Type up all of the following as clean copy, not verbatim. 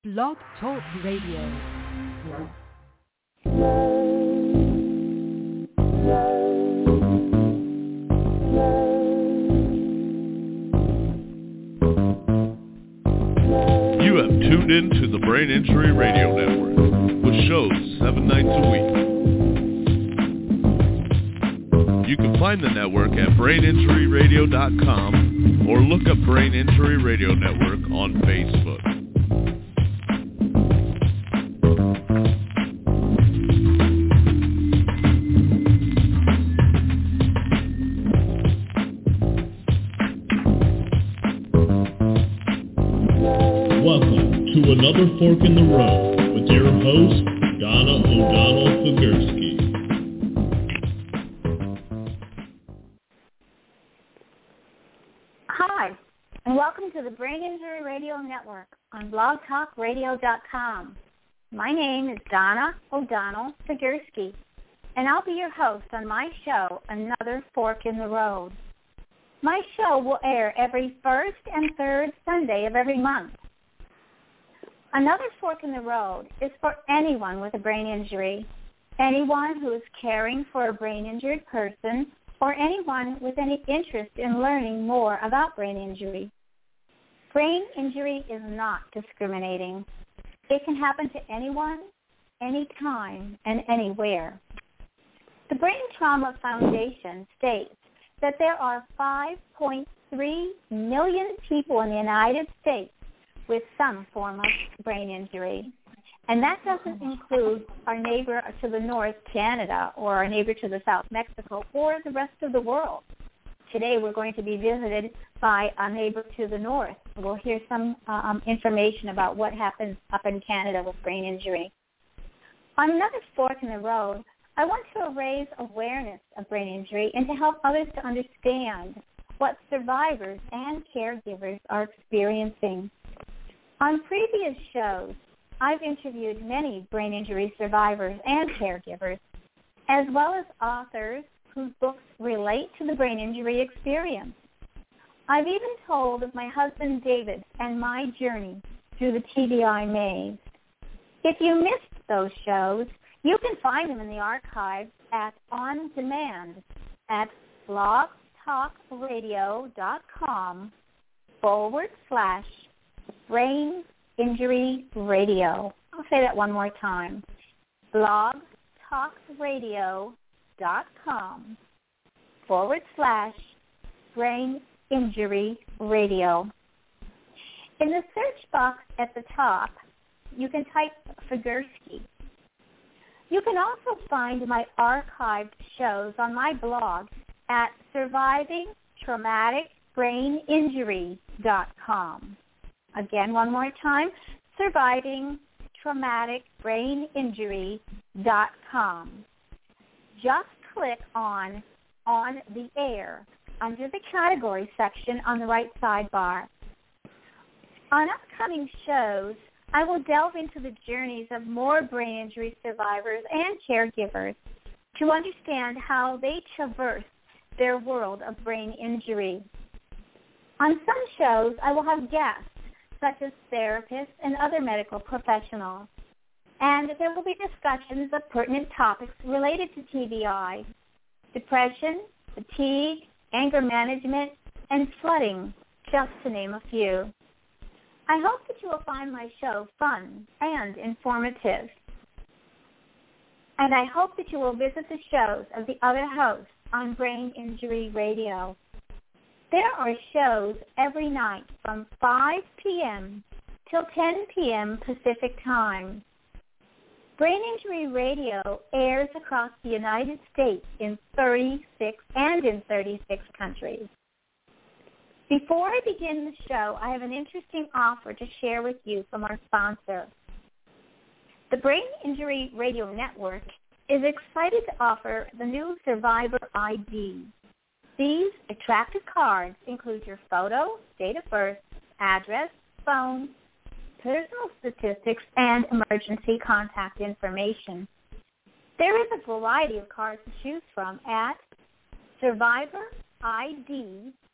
Blog Talk Radio. You have tuned in to the Brain Injury Radio Network, with shows 7 nights a week. You can find the network at braininjuryradio.com or look up Brain Injury Radio Network on Facebook. Another Fork in the Road with your host, Donna O'Donnell-Figursky. Hi, and welcome to the Brain Injury Radio Network on blogtalkradio.com. My name is Donna O'Donnell-Figursky, and I'll be your host on my show, Another Fork in the Road. My show will air every first and third Sunday of every month. Another Fork in the Road is for anyone with a brain injury, anyone who is caring for a brain-injured person, or anyone with any interest in learning more about brain injury. Brain injury is not discriminating. It can happen to anyone, anytime, and anywhere. The Brain Trauma Foundation states that there are 5.3 million people in the United States with some form of brain injury. And that doesn't include our neighbor to the north, Canada, or our neighbor to the south, Mexico, or the rest of the world. Today we're going to be visited by a neighbor to the north. We'll hear some information about what happens up in Canada with brain injury. On Another Fork in the Road, I want to raise awareness of brain injury and to help others to understand what survivors and caregivers are experiencing. On previous shows, I've interviewed many brain injury survivors and caregivers, as well as authors whose books relate to the brain injury experience. I've even told of my husband David and my journey through the TBI maze. If you missed those shows, you can find them in the archives on demand at blogtalkradio.com/Brain Injury Radio. I'll say that one more time. blogtalkradio.com/Brain Injury Radio. In the search box at the top, you can type Figursky. You can also find my archived shows on my blog at survivingtraumaticbraininjury.com. Again, one more time, survivingtraumaticbraininjury.com. Just click on the Air under the category section on the right sidebar. On upcoming shows, I will delve into the journeys of more brain injury survivors and caregivers to understand how they traverse their world of brain injury. On some shows, I will have guests, such as therapists and other medical professionals. And there will be discussions of pertinent topics related to TBI, depression, fatigue, anger management, and flooding, just to name a few. I hope that you will find my show fun and informative. And I hope that you will visit the shows of the other hosts on Brain Injury Radio. There are shows every night from 5 p.m. till 10 p.m. Pacific Time. Brain Injury Radio airs across the United States in 36 countries. Before I begin the show, I have an interesting offer to share with you from our sponsor. The Brain Injury Radio Network is excited to offer the new Survivor ID. These attractive cards include your photo, date of birth, address, phone, personal statistics, and emergency contact information. There is a variety of cards to choose from at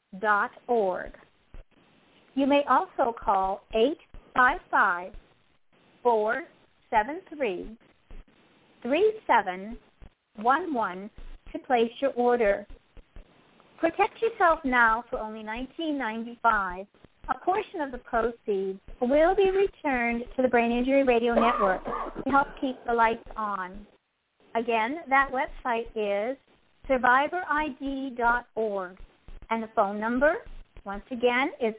survivorid.org. You may also call 855 473-3711 to place your order. Protect yourself now for only $19.95. A portion of the proceeds will be returned to the Brain Injury Radio Network to help keep the lights on. Again, that website is survivorid.org. And the phone number, once again, is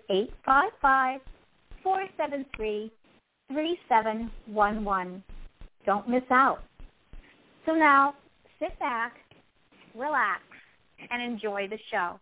855-473-3711. Don't miss out. So now, sit back, relax, and enjoy the show.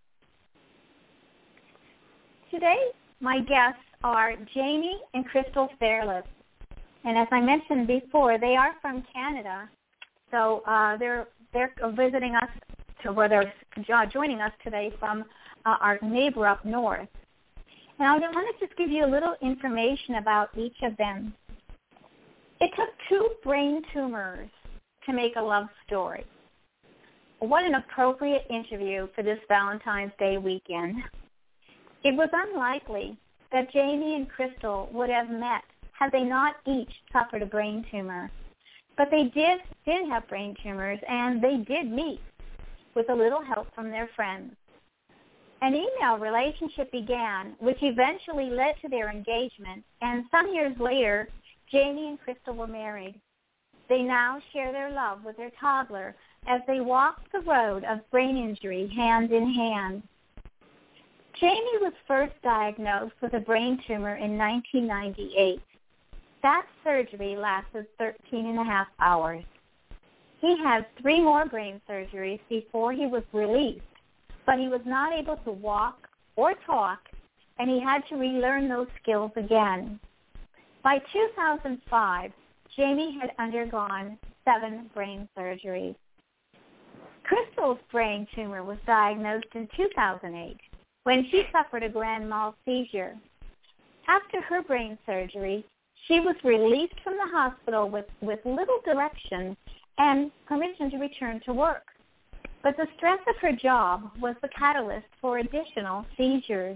Today, my guests are Jamie and Crystal Fairless. And as I mentioned before, they are from Canada. So they're visiting us, they're joining us today from our neighbor up north. And I want to just give you a little information about each of them. It took 2 brain tumors to make a love story. What an appropriate interview for this Valentine's Day weekend. It was unlikely that Jamie and Crystal would have met had they not each suffered a brain tumor. But they did have brain tumors, and they did meet with a little help from their friends. An email relationship began, which eventually led to their engagement, and some years later, Jamie and Crystal were married. They now share their love with their toddler as they walk the road of brain injury hand in hand. Jamie was first diagnosed with a brain tumor in 1998. That surgery lasted 13 and a half hours. He had 3 more brain surgeries before he was released, but he was not able to walk or talk, and he had to relearn those skills again. By 2005, Jamie had undergone 7 brain surgeries. Crystal's brain tumor was diagnosed in 2008 when she suffered a grand mal seizure. After her brain surgery, she was released from the hospital with little direction and permission to return to work. But the stress of her job was the catalyst for additional seizures.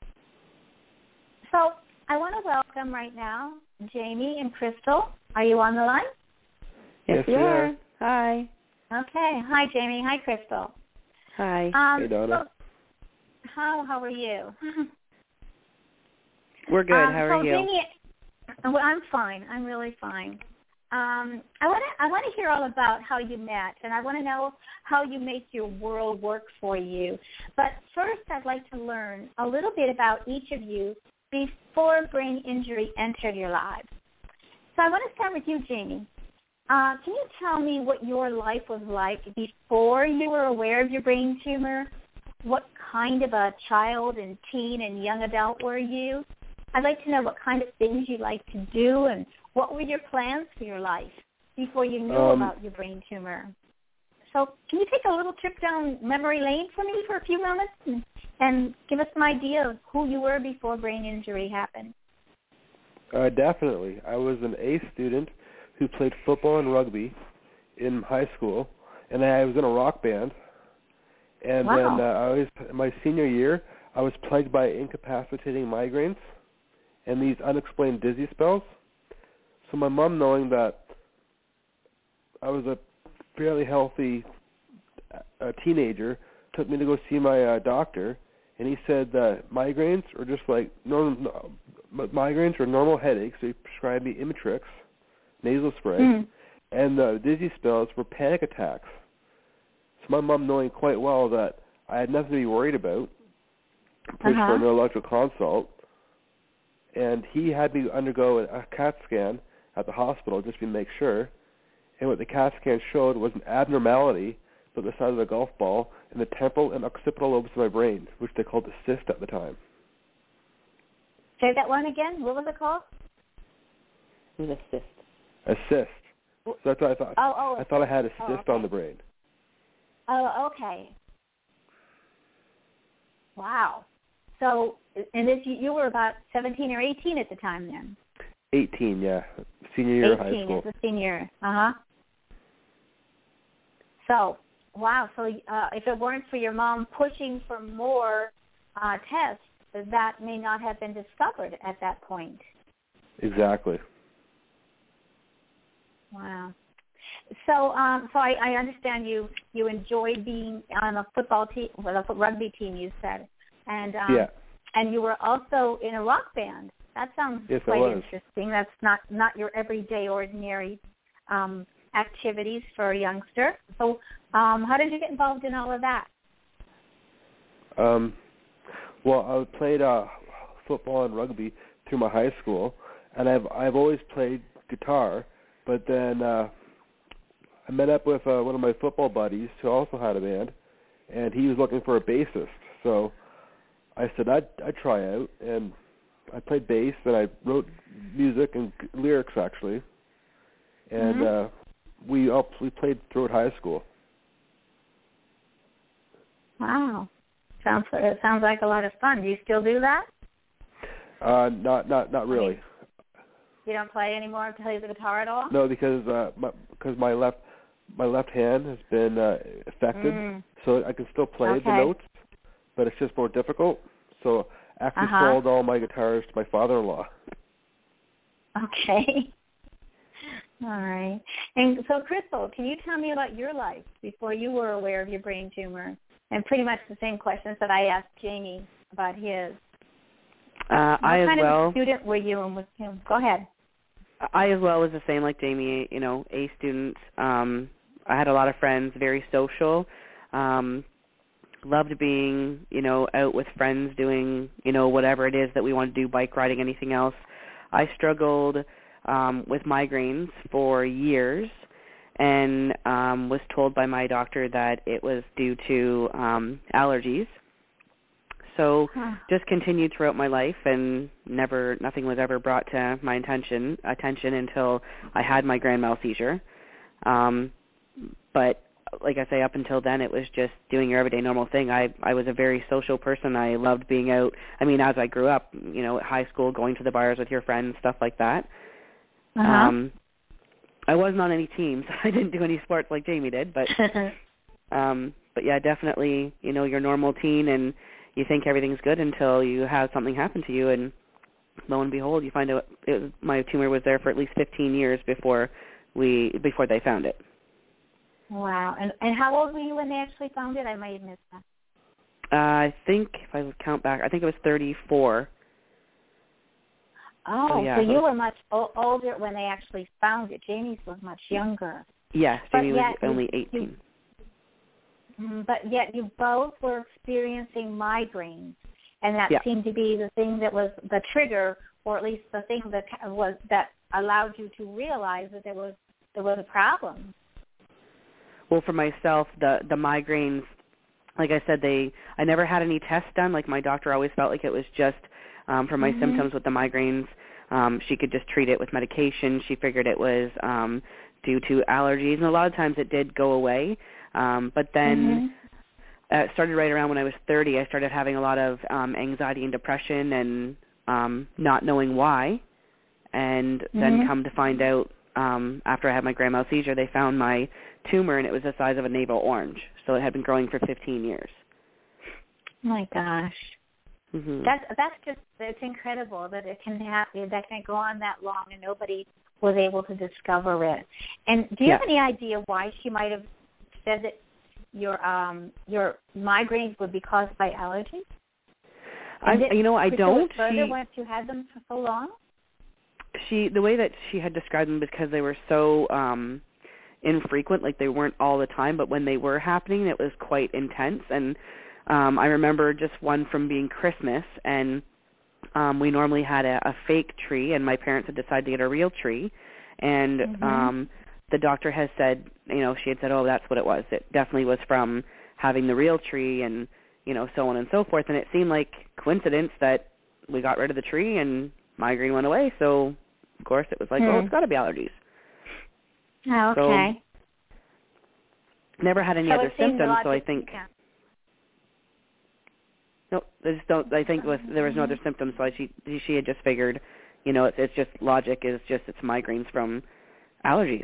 So I want to welcome right now Jamie and Crystal. Are you on the line? Yes, we are. Hi. Okay. Hi, Jamie. Hi, Crystal. Hi. Hey, Donna. So, how are you? We're good. How are you? Jamie, well, I'm fine. I'm really fine. I want to hear all about how you met, and I want to know how you make your world work for you. But first, I'd like to learn a little bit about each of you before brain injury entered your lives. So I want to start with you, Jamie. Can you tell me what your life was like before you were aware of your brain tumor? What kind of a child and teen and young adult were you? I'd like to know what kind of things you like to do and what were your plans for your life before you knew about your brain tumor. So can you take a little trip down memory lane for me for a few moments and give us some idea of who you were before brain injury happened? Definitely. I was an A student who played football and rugby in high school, and I was in a rock band. And wow. then in my senior year, I was plagued by incapacitating migraines and these unexplained dizzy spells. So my mom, knowing that I was a fairly healthy teenager, took me to go see my doctor, and he said that migraines are just like migraines are normal headaches. So he prescribed me Imitrex nasal spray, and the dizzy spells were panic attacks. So my mom, knowing quite well that I had nothing to be worried about, pushed for a neurological consult, and he had me undergo a CAT scan at the hospital just to make sure. And what the CAT scan showed was an abnormality about the size of a golf ball in the temporal and occipital lobes of my brain, which they called a cyst at the time. Say that one again. What was it called? It was a cyst. A cyst. So that's what I thought. I thought I had a cyst on the brain. Oh, okay. Wow. So, and you were about 17 or 18 at the time then? 18, yeah. Senior year of high school. 18 as a senior. So, wow. So if it weren't for your mom pushing for more tests, that may not have been discovered at that point. Exactly. Wow. So, I understand you enjoyed being on a football team, a rugby team, you said, and and you were also in a rock band. That sounds quite interesting. That's not your everyday, ordinary activities for a youngster. So, how did you get involved in all of that? Well, I played football and rugby through my high school, and I've always played guitar. But then I met up with one of my football buddies who also had a band, and he was looking for a bassist. So I said I'd try out, and I played bass, and I wrote music and lyrics actually, and we played throughout high school. Wow, it sounds like a lot of fun. Do you still do that? Not really. You don't play anymore? Play the guitar at all? No, because my left hand has been affected, so I can still play the notes, but it's just more difficult. So I actually sold all my guitars to my father-in-law. Okay. All right. And so, Crystal, can you tell me about your life before you were aware of your brain tumor? And pretty much the same questions that I asked Jamie about his. What kind of student were you? And go ahead. I as well was the same like Jamie, A student. I had a lot of friends, very social. Loved being, out with friends doing, whatever it is that we want to do, bike riding, anything else. I struggled with migraines for years and was told by my doctor that it was due to allergies. So just continued throughout my life, and nothing was ever brought to my attention until I had my grand mal seizure. But like I say, up until then, it was just doing your everyday normal thing. I was a very social person. I loved being out. I mean, as I grew up, at high school, going to the bars with your friends, stuff like that. I wasn't on any teams. I didn't do any sports like Jamie did, but yeah, definitely, your normal teen, and you think everything's good until you have something happen to you, and lo and behold, you find out my tumor was there for at least 15 years before they found it. Wow. And how old were you when they actually found it? I might have missed that. I think, if I count back, I think it was 34. Oh, so you were much older when they actually found it. Jamie's was much younger. Yes, Jamie was only 18. But yet you both were experiencing migraines, and that seemed to be the thing that was the trigger, or at least the thing that allowed you to realize that there was a problem. Well, for myself, the migraines, like I said, I never had any tests done. Like my doctor always felt like it was just for my symptoms with the migraines. She could just treat it with medication. She figured it was due to allergies, and a lot of times it did go away. But then it started right around when I was 30. I started having a lot of anxiety and depression and not knowing why. And then come to find out after I had my grand mal seizure, they found my tumor, and it was the size of a navel orange. So it had been growing for 15 years. Oh, my gosh. It's incredible that it can happen, that can go on that long, and nobody was able to discover it. And do you have any idea why she might have said that your migraines would be caused by allergies? I don't. Once you had them for so long? The way that she had described them, because they were so infrequent, like they weren't all the time, but when they were happening, it was quite intense. And I remember just one from being Christmas, and we normally had a fake tree, and my parents had decided to get a real tree. And the doctor has said, she had said, oh, that's what it was. It definitely was from having the real tree, and, so on and so forth. And it seemed like coincidence that we got rid of the tree and migraine went away. So, of course, it was like, well, it's got to be allergies. Oh, okay. So, never had any other symptoms, so I think... Yeah. No, I think there was no other symptoms, so she had just figured, it's just logic, it's migraines from allergies.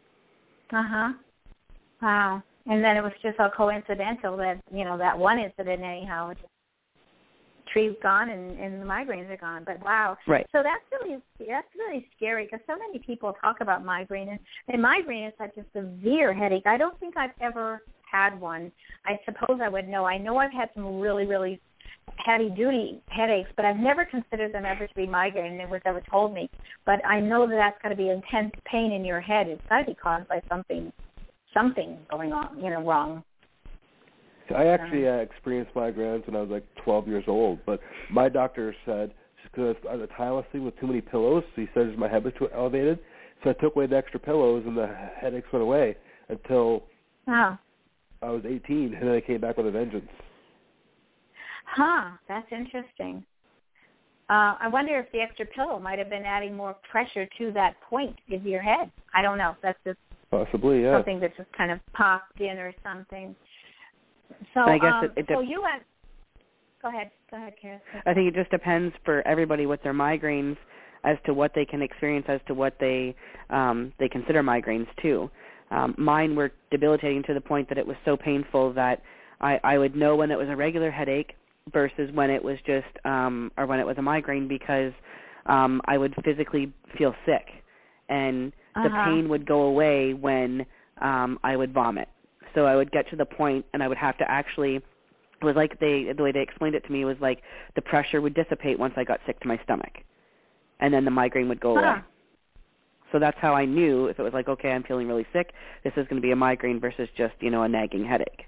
Wow. And then it was just all coincidental that, that one incident anyhow tree's gone and the migraines are gone. But wow, Right. So that's really scary because so many people talk about migraine, and migraine is such a severe headache. I don't think I've ever had one. I suppose I would know. I know I've had some really, really heavy-duty headaches, but I've never considered them ever to be migraine, and it was ever told me. But I know that that's got to be intense pain in your head. It's got to be caused by something going on, wrong. So I actually experienced migraines when I was like 12 years old, but my doctor said just because I was a time sleeping with too many pillows, so he said my head was too elevated, so I took away the extra pillows and the headaches went away until I was 18, and then I came back with a vengeance. Huh, that's interesting. I wonder if the extra pillow might have been adding more pressure to that point of your head. I don't know. That's just possibly, yeah. Something that just kind of popped in or something. So I guess so you went. Go ahead, Kara. I think it just depends for everybody with their migraines as to what they can experience, as to what they consider migraines too. Mine were debilitating to the point that it was so painful that I would know when it was a regular headache versus when it was just or when it was a migraine because I would physically feel sick, and the pain would go away when I would vomit. So I would get to the point, and I would have to actually. It was like the way they explained it to me was like the pressure would dissipate once I got sick to my stomach, and then the migraine would go away. So that's how I knew if it was like, okay, I'm feeling really sick, this is going to be a migraine versus just a nagging headache.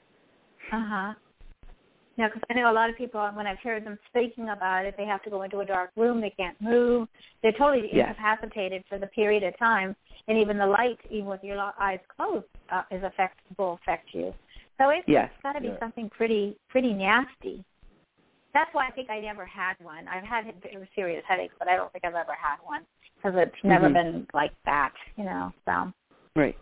Yeah, because I know a lot of people, when I've heard them speaking about it, they have to go into a dark room, they can't move, they're totally incapacitated for the period of time, and even the light, even with your eyes closed, will affect you. So it's got to be something pretty nasty. That's why I think I never had one. I've had serious headaches, but I don't think I've ever had one because it's never been like that, so. Right.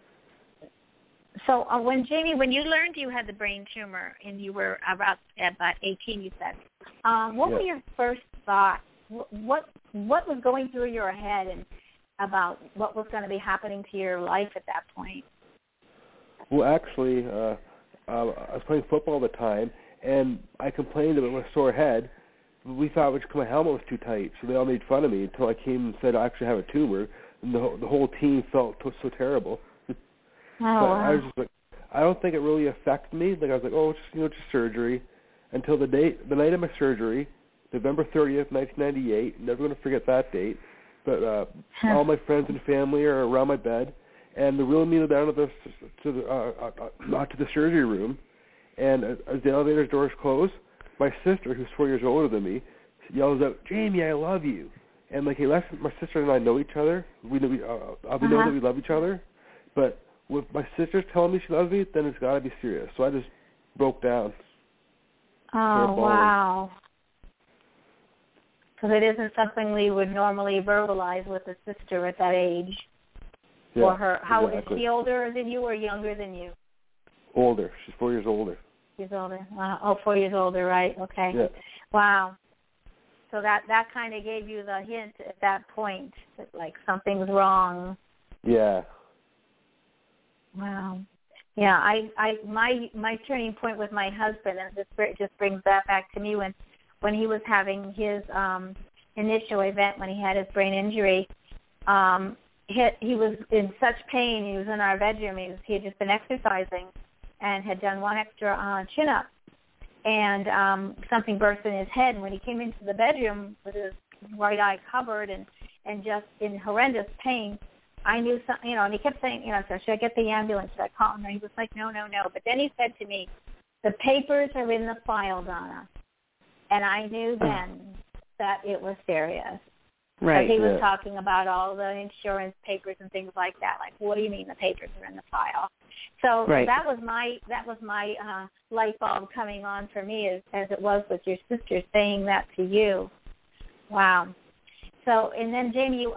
So when you learned you had the brain tumor and you were about 18, you said, what were your first thoughts? What was going through your head and about what was going to be happening to your life at that point? Well, actually, I was playing football at the time, and I complained about my sore head. We thought my helmet was too tight, so they all made fun of me until I came and said I actually have a tumor, and the whole team felt so terrible. I was just like, I don't think it really affected me. Like I was like, oh, it's just surgery. Until the night of my surgery, November 30th, 1998. Never going to forget that date. But all my friends and family are around my bed, and they're wheeling me down to the surgery room. And as the elevator doors close, my sister, who's 4 years older than me, yells out, "Jamie, I love you." And like, my sister and I know each other. We know that we love each other, but with my sister's telling me she loves me, then it's got to be serious. So I just broke down. Oh, wow. Because it isn't something we would normally verbalize with a sister at that age. Yeah, or her. How exactly. is she older than you or younger than you? Older. She's 4 years older. She's older. Wow. Oh, 4 years older, right. Okay. Yeah. Wow. So that kind of gave you the hint at that point that, like, something's wrong. Yeah. Wow. Yeah, my turning point with my husband, and this just brings that back to me when he was having his initial event when he had his brain injury. He was in such pain. He was in our bedroom. He had just been exercising and had done one extra chin-up, and something burst in his head. And when he came into the bedroom with his right eye covered and just in horrendous pain, I knew something, and he kept saying, so should I get the ambulance? Should I call him? And he was like, no. But then he said to me, the papers are in the file, Donna. And I knew then that it was serious. Right. But he was talking about all the insurance papers and things like that. Like, what do you mean the papers are in the file? So that was my light bulb coming on for me as it was with your sister saying that to you. Wow. So, and then Jamie,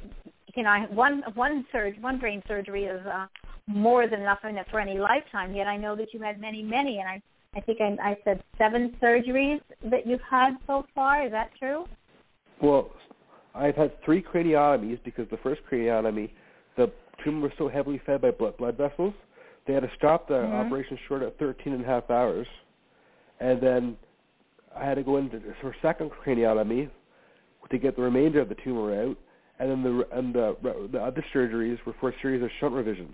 one brain surgery is more than enough for any lifetime. Yet I know that you had many, and I think I said 7 surgeries that you've had so far. Is that true? Well, I've had 3 craniotomies because the first craniotomy, the tumor was so heavily fed by blood vessels, they had to stop the operation short at 13 and a half hours. And then I had to go into for second craniotomy to get the remainder of the tumor out, and then the other surgeries were for a series of shunt revisions.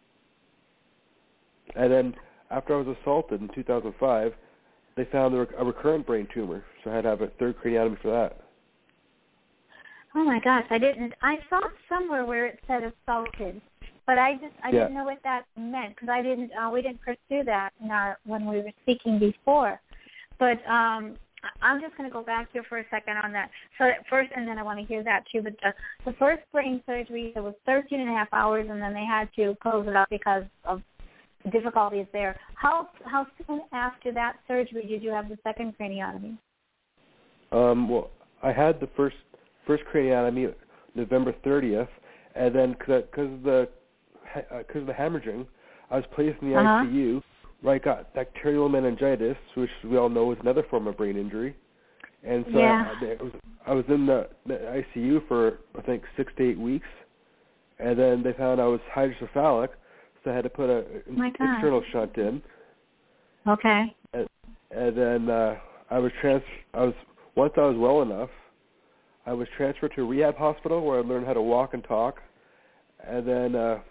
And then after I was assaulted in 2005, they found a recurrent brain tumor, so I had to have a third craniotomy for that. Oh my gosh, I saw somewhere where it said assaulted, but I didn't know what that meant because we didn't pursue that when we were speaking before. But I'm just going to go back here for a second on that. So first, and then I want to hear that too. But the first brain surgery, it was 13 and a half hours, and then they had to close it up because of difficulties there. How soon after that surgery did you have the second craniotomy? Well, I had the first craniotomy November 30th, and then because of the hemorrhaging, I was placed in the ICU where I got bacterial meningitis, which we all know is another form of brain injury. And so I was in the ICU for, I think, 6 to 8 weeks, and then they found I was hydrocephalic, so I had to put an external shunt in. Okay. And then once I was well enough, I was transferred to a rehab hospital where I learned how to walk and talk, and then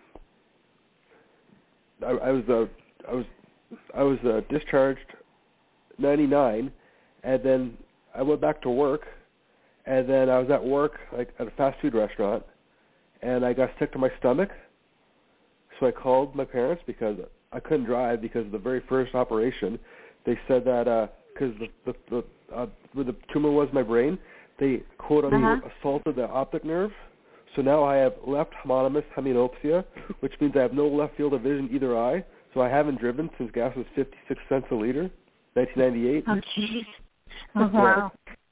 I was discharged 99, and then I went back to work, and then I was at work like at a fast food restaurant, and I got sick to my stomach, so I called my parents because I couldn't drive because of the very first operation. They said that because where the tumor was in my brain, they quote-unquote assaulted the optic nerve. So now I have left homonymous hemianopsia, which means I have no left field of vision either eye. So I haven't driven since gas was 56 cents a liter, 1998. Oh, jeez. Oh, wow.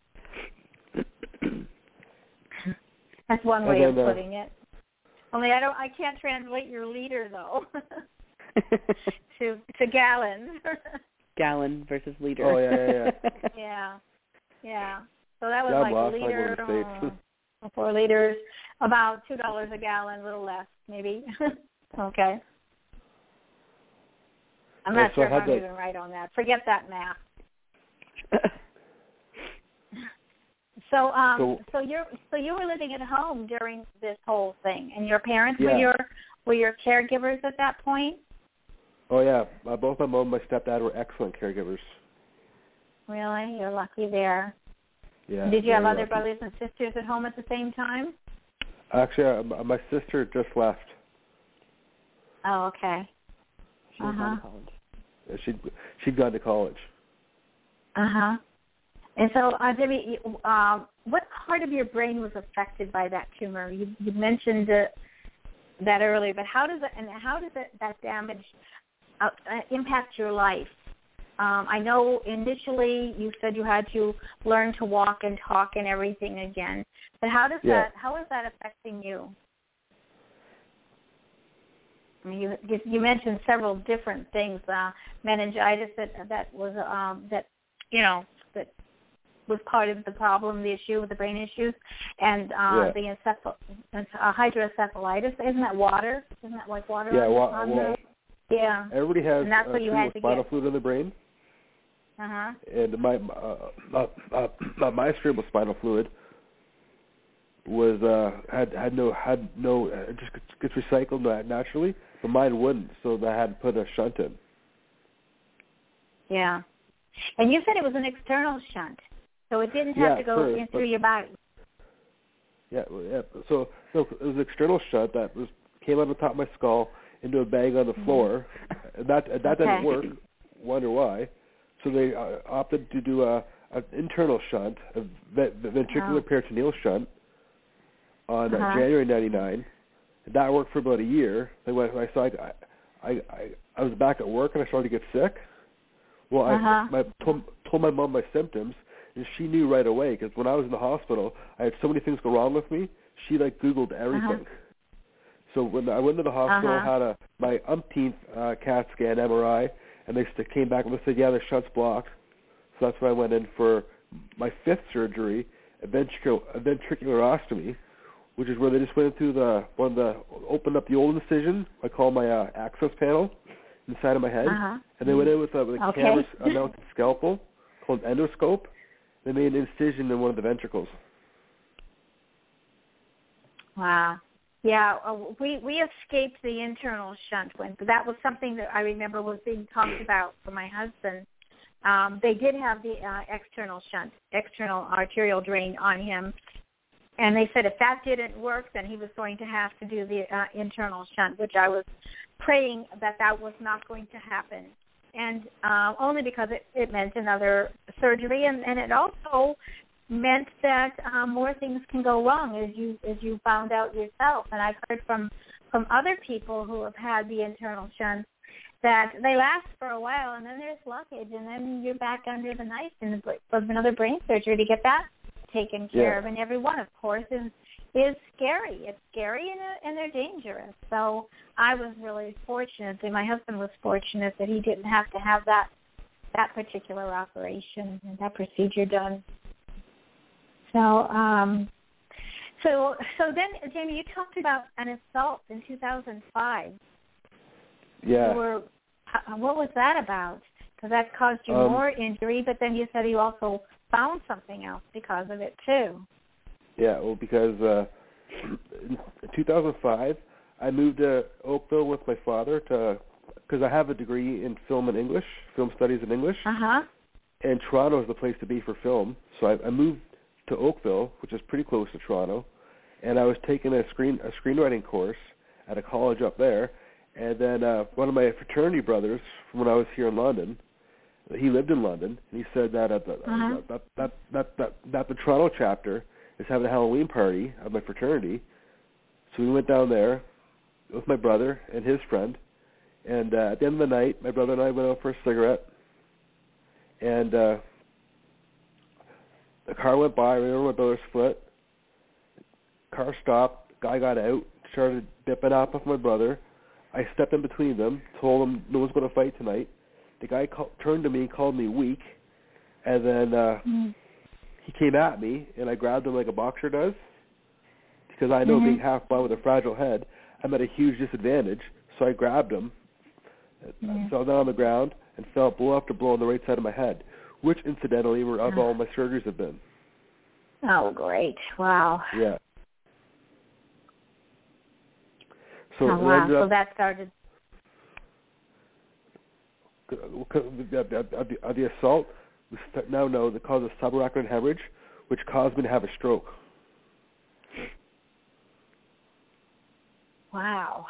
That's one way of putting it. Only I can't translate your liter, though, to gallons. Gallon versus liter. Oh, yeah. Yeah. So that was like a liter, 4 liters, about $2 a gallon, a little less, maybe. Okay. I'm not sure if I'm even right on that. Forget that math. So you were living at home during this whole thing, and your parents were your caregivers at that point? Oh yeah, both my mom and my stepdad were excellent caregivers. Really? You're lucky there. Yeah. Did you have other brothers and sisters at home at the same time? Actually, my sister just left. Oh, okay. She'd gone to college. She'd gone to college. And so, Debbie, what part of your brain was affected by that tumor? You mentioned that earlier, but how does that damage impact your life? I know initially you said you had to learn to walk and talk and everything again, but how is that affecting you? I mean, you mentioned several different things, meningitis that was part of the problem, the issue with the brain issues, and the hydrocephalitis. Isn't that water? Isn't that like water? Yeah, yeah. Everybody has and that's what you had to spinal fluid in the brain. And my cerebral spinal fluid was had no it just gets recycled naturally, but mine wouldn't, so I had to put a shunt in. Yeah. And you said it was an external shunt, so it didn't have to go in through your body. Yeah. So it was an external shunt that came out the top of my skull into a bag on the floor. And that didn't work. Wonder why? So they opted to do an internal shunt, a ventricular peritoneal shunt, on January '99. That worked for about a year. Then when I was back at work and I started to get sick. Well, I told my mom my symptoms, and she knew right away because when I was in the hospital, I had so many things go wrong with me. She Googled everything. So when I went to the hospital, had my umpteenth CAT scan, MRI, and they came back and they said, the shunt's blocked. So that's when I went in for my 5th surgery, a ventriculostomy, which is where they just went through opened up the old incision, I call my access panel, inside of my head, and they went in with a camera-mounted scalpel called endoscope. They made an incision in one of the ventricles. Wow. Yeah, we escaped the internal shunt but that was something that I remember was being talked about for my husband. They did have the external shunt, external arterial drain on him, and they said if that didn't work, then he was going to have to do the internal shunt, which I was praying that was not going to happen, and only because it meant another surgery, and it also meant that more things can go wrong, as you found out yourself. And I've heard from other people who have had the internal shunts that they last for a while, and then there's blockage, and then you're back under the knife and another brain surgery to get that taken care of. And every one, of course, is scary. It's scary and they're dangerous. So I was really fortunate, and my husband was fortunate that he didn't have to have that particular operation and that procedure done. So then, Jamie, you talked about an assault in 2005. Yeah. What was that about? Because that caused you more injury, but then you said you also found something else because of it, too. Yeah, well, because in 2005, I moved to Oakville with my father because I have a degree in film and English, film studies in English. Uh-huh. And Toronto is the place to be for film. So I moved to Oakville, which is pretty close to Toronto, and I was taking a screenwriting course at a college up there. And then one of my fraternity brothers from when I was here in London, he lived in London, and he said that that the Toronto chapter is having a Halloween party of my fraternity. So we went down there with my brother and his friend, and at the end of the night, my brother and I went out for a cigarette, and the car went by right over my brother's foot. Car stopped, guy got out, started dipping up with my brother. I stepped in between them, told him no one's going to fight tonight. The guy turned to me, called me weak, and then he came at me, and I grabbed him like a boxer does, because I know being half blind with a fragile head, I'm at a huge disadvantage. So I grabbed him, fell down on the ground, and fell blow after blow on the right side of my head, which incidentally where all my surgeries have been. Oh, great. Wow. Yeah. So, so that started. The assault, we now know the cause of subarachnoid hemorrhage, which caused me to have a stroke. Wow.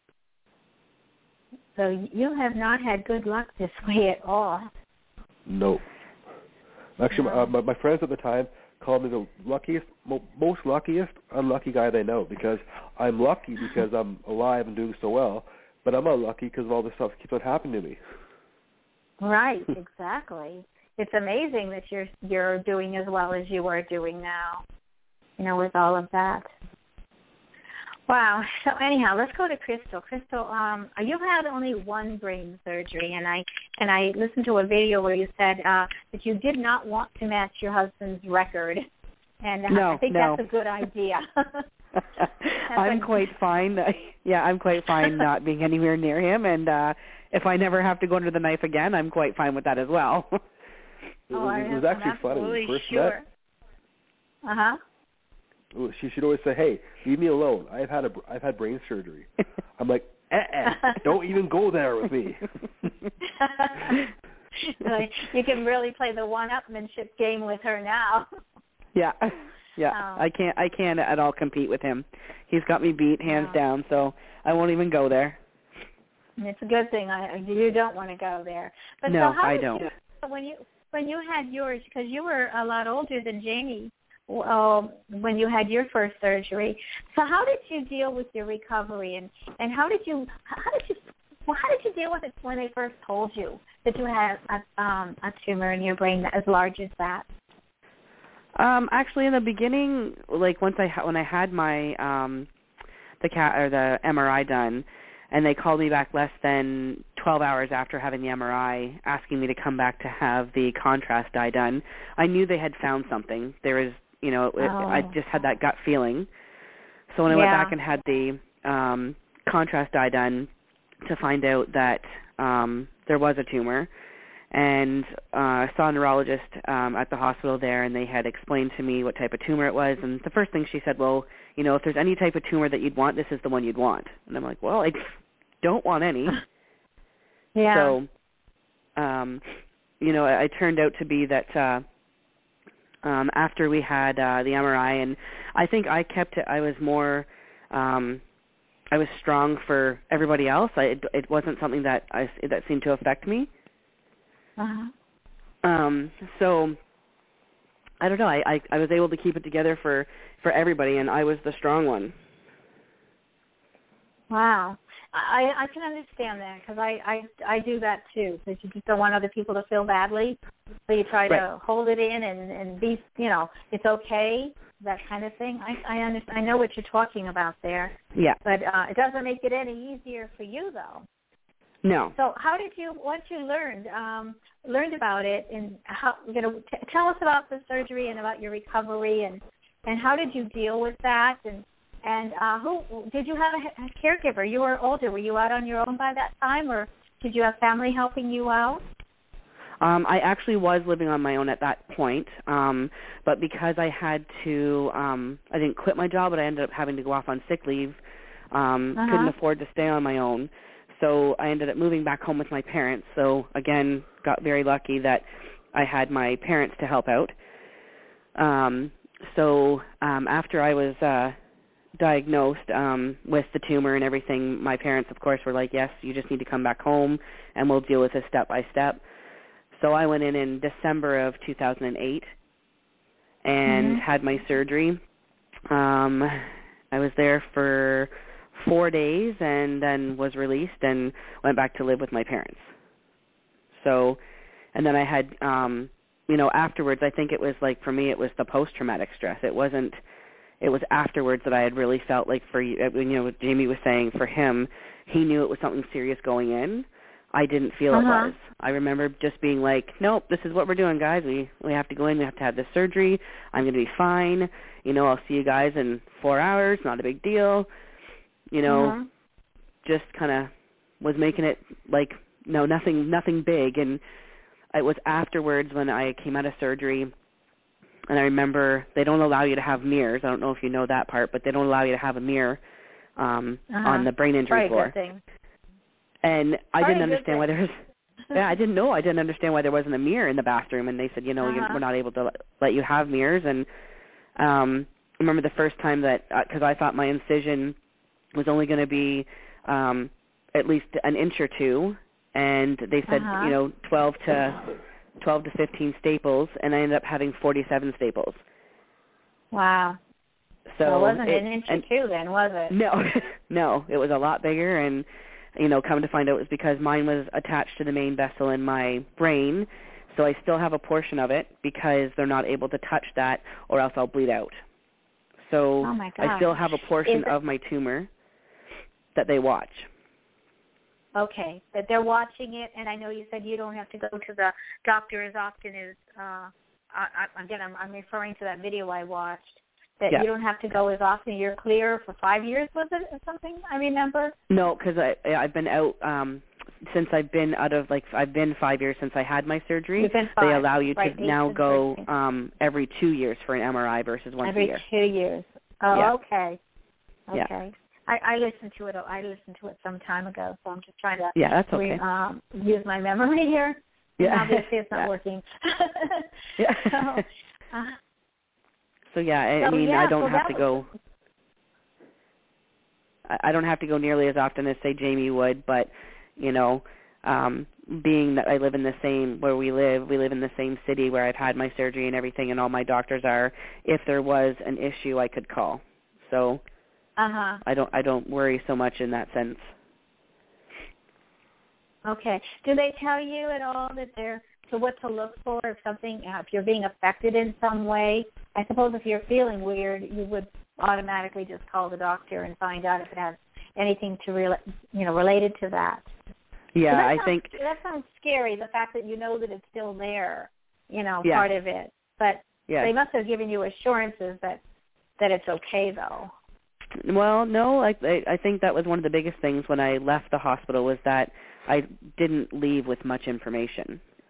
So you have not had good luck this way at all. No. Actually, my friends at the time called me the most luckiest unlucky guy they know, because I'm lucky because I'm alive and doing so well, but I'm unlucky because of all this stuff that keeps on happening to me. Right, exactly. It's amazing that you're doing as well as you are doing now, with all of that. Wow. So anyhow, let's go to Crystal. Crystal, you had only one brain surgery, and I listened to a video where you said that you did not want to match your husband's record, and I think that's a good idea. I'm quite fine. I'm quite fine not being anywhere near him, and if I never have to go under the knife again, I'm quite fine with that as well. It was actually funny when we first met. Uh-huh. She should always say, "Hey, leave me alone. I've had brain surgery." I'm like, don't even go there with me. You can really play the one-upmanship game with her now. Yeah. I can't at all compete with him. He's got me beat hands down, so I won't even go there. It's a good thing you don't want to go there. But no, so how I don't. When you had yours, because you were a lot older than Jamie when you had your first surgery, so how did you deal with your recovery, and how did you deal with it when they first told you that you had a tumor in your brain as large as that? Actually, in the beginning, like when I had my the MRI done, and they called me back less than 12 hours after having the MRI, asking me to come back to have the contrast dye done. I knew they had found something. There was, I just had that gut feeling. So when I went back and had the contrast dye done, to find out that there was a tumor, and I saw a neurologist at the hospital there, and they had explained to me what type of tumor it was. And the first thing she said, well, you know, if there's any type of tumor that you'd want, this is the one you'd want. And I'm like, well, I don't want any. Yeah. So, you know, it turned out to be that after we had the MRI, and I think I kept it, I was more, I was strong for everybody else. It wasn't something that seemed to affect me. So I don't know. I was able to keep it together for everybody, and I was the strong one. Wow. I can understand that, because I do that too, because you just don't want other people to feel badly, so you try to hold it in and be, you know, it's okay, that kind of thing. I understand. I know what you're talking about there. Yeah. But it doesn't make it any easier for you, though. No. So how did you, once you learned about it, and how, you know, tell us about the surgery and about your recovery, and how did you deal with that, and who did you have a caregiver? You were older. Were you out on your own by that time, or did you have family helping you out? I actually was living on my own at that point, but because I had to, I didn't quit my job, but I ended up having to go off on sick leave. Couldn't afford to stay on my own. So I ended up moving back home with my parents. So, again, got very lucky that I had my parents to help out. So after I was diagnosed with the tumor and everything, my parents, of course, were like, yes, you just need to come back home, and we'll deal with this step by step. So I went in December of 2008 and had my surgery. I was there for 4 days and then was released and went back to live with my parents. So, and then I had, you know, afterwards, I think it was like, for me, it was the post-traumatic stress. It was afterwards that I had really felt like, for you know, what Jamie was saying, for him, he knew it was something serious going in. I didn't feel it was. I remember just being like, nope, this is what we're doing, guys. We have to go in. We have to have this surgery. I'm going to be fine. You know, I'll see you guys in 4 hours. Not a big deal. You know, just kind of was making it like, no, nothing big. And it was afterwards when I came out of surgery, and I remember they don't allow you to have mirrors. I don't know if you know that part, but they don't allow you to have a mirror on the brain injury floor. Good thing. And I didn't understand why there was. Yeah, I didn't know. I didn't understand why there wasn't a mirror in the bathroom. And they said, you know, we're not able to let you have mirrors. And I remember the first time that, because I thought my incision was only going to be at least an inch or two, and they said, you know, 12 to 15 staples, and I ended up having 47 staples. Wow. So it wasn't an inch or two then, was it? No, no, it was a lot bigger, and you know, come to find out it was because mine was attached to the main vessel in my brain, so I still have a portion of it because they're not able to touch that or else I'll bleed out. So I still have a portion of my tumor that they watch. Okay, but they're watching it, and I know you said you don't have to go to the doctor as often as, I'm referring to that video I watched, that you don't have to go as often. You're clear for 5 years, was it, or something, I remember? No, because I've been out since I've been out of, like, I've been 5 years since I had my surgery. You've been 5. They allow you to now go every 2 years for an MRI versus once a year. Every 2 years. Oh, yeah. Okay. Yeah. I listened to it. I listened to it some time ago, so I'm just trying to that's okay. Use my memory here. Yeah. Obviously, it's not working. Yeah. So I mean, I don't have to go. I don't have to go nearly as often as, say, Jamie would, but you know, being that I live in the same where we live in the same city where I've had my surgery and everything, and all my doctors are. If there was an issue, I could call. So. I don't worry so much in that sense. Okay. Do they tell you at all that what to look for if something, if you're being affected in some way? I suppose if you're feeling weird, you would automatically just call the doctor and find out if it has anything to related to that. Yeah, I think that sounds scary. The fact that you know that it's still there, part of it. But they must have given you assurances that it's okay, though. Well, no, I think that was one of the biggest things when I left the hospital was that I didn't leave with much information.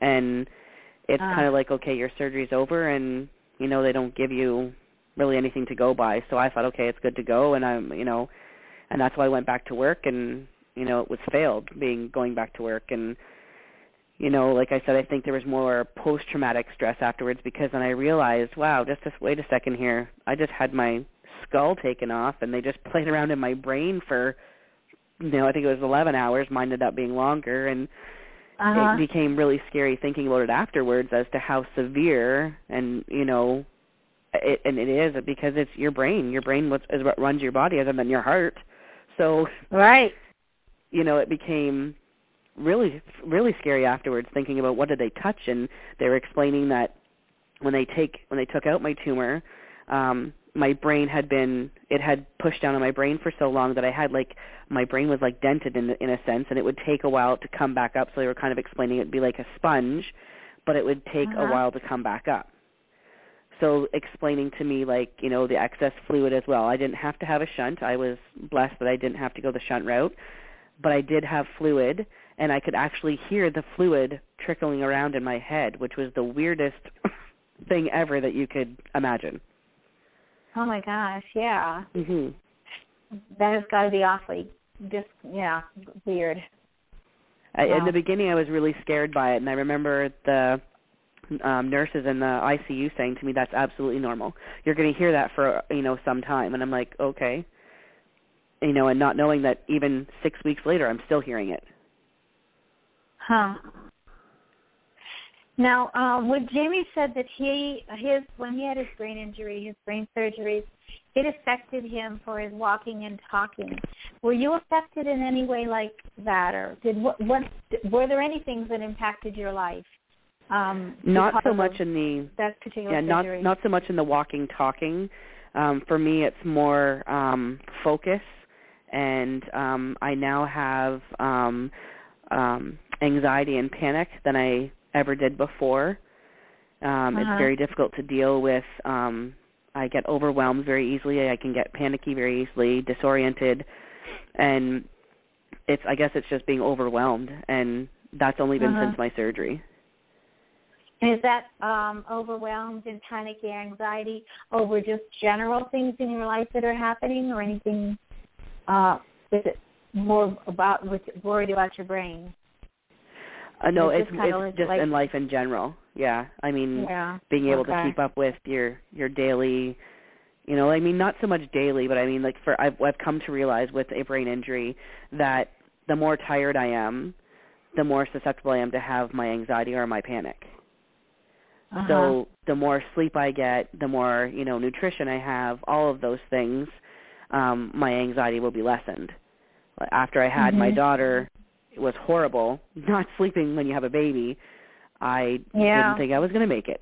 and it's kind of like, okay, your surgery's over, and they don't give you really anything to go by. So I thought, okay, it's good to go, and and that's why I went back to work, and it was failed going back to work, and like I said, I think there was more post-traumatic stress afterwards, because then I realized, wow, wait a second here. I just had my skull taken off, and they just played around in my brain for, I think it was 11 hours. Mine ended up being longer, and it became really scary thinking about it afterwards as to how severe, and, it is, because it's your brain. Your brain is what runs your body other than your heart. So, right. It became really, really scary afterwards, thinking about what did they touch, and they were explaining that when they took out my tumor, my brain had pushed down on my brain for so long that I had my brain was dented in a sense, and it would take a while to come back up. So they were kind of explaining it'd be like a sponge, but it would take a while to come back up. So explaining to me the excess fluid as well. I didn't have to have a shunt. I was blessed that I didn't have to go the shunt route, but I did have fluid, and I could actually hear the fluid trickling around in my head, which was the weirdest thing ever that you could imagine. Oh, my gosh, yeah. Mm-hmm. That has got to be awfully weird. In the beginning, I was really scared by it, and I remember the nurses in the ICU saying to me, that's absolutely normal. You're going to hear that for, some time. And I'm like, okay. And not knowing that even 6 weeks later, I'm still hearing it. Huh. Now, when Jamie said that when he had his brain injury, his brain surgeries, it affected him for his walking and talking. Were you affected in any way like that, or were there any things that impacted your life? Not so much in the that particular surgery. not so much in the walking, talking. For me, it's more focus, and I now have anxiety and panic than I ever did before. It's very difficult to deal with. I get overwhelmed very easily. I can get panicky very easily, disoriented, and I guess it's just being overwhelmed, and that's only been since my surgery. Is that overwhelmed and panicky anxiety over just general things in your life that are happening, or anything? Is it more worried about your brain? No, it's just in life in general. Yeah, I mean, being able to keep up with your daily, not so much daily, but I mean, I've come to realize with a brain injury that the more tired I am, the more susceptible I am to have my anxiety or my panic. So the more sleep I get, the more, nutrition I have, all of those things, my anxiety will be lessened. After I had my daughter, it was horrible. Not sleeping when you have a baby, I didn't think I was going to make it.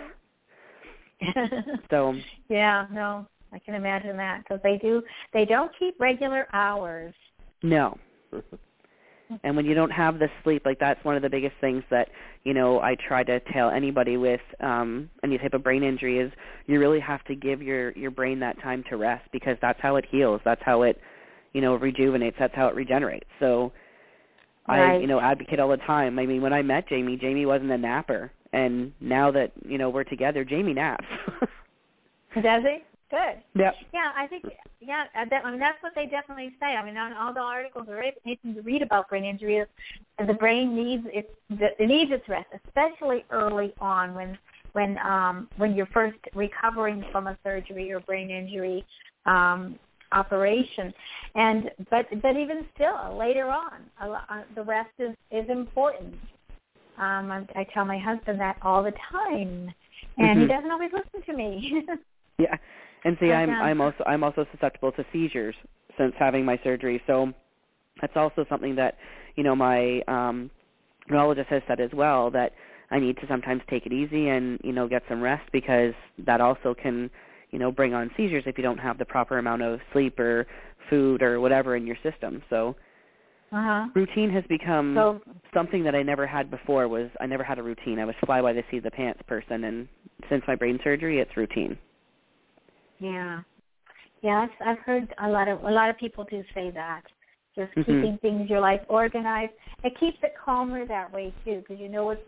So yeah, no, I can imagine that, because they don't keep regular hours. No. And when you don't have the sleep, that's one of the biggest things that, I try to tell anybody with any type of brain injury is you really have to give your brain that time to rest, because that's how it heals. That's how it, rejuvenates. That's how it regenerates. So I, advocate all the time. I mean, when I met Jamie wasn't a napper. And now that, we're together, Jamie naps. Does he? Good. Yeah. Yeah, I think, that's what they definitely say. I mean, on all the articles or anything to read about brain injury, the brain needs its rest, especially early on when you're first recovering from a surgery or brain injury operation. But even still, later on, the rest is important. I tell my husband that all the time, and he doesn't always listen to me. Yeah. And see, I'm also susceptible to seizures since having my surgery. So that's also something that, my neurologist has said as well, that I need to sometimes take it easy and, get some rest, because that also can, bring on seizures if you don't have the proper amount of sleep or food or whatever in your system. So routine has become something that I never had before. I never had a routine. I was fly by the seat of the pants person, and since my brain surgery, it's routine. Yeah, I've heard a lot of people do say that. Just keeping your life organized. It keeps it calmer that way too, because you know what to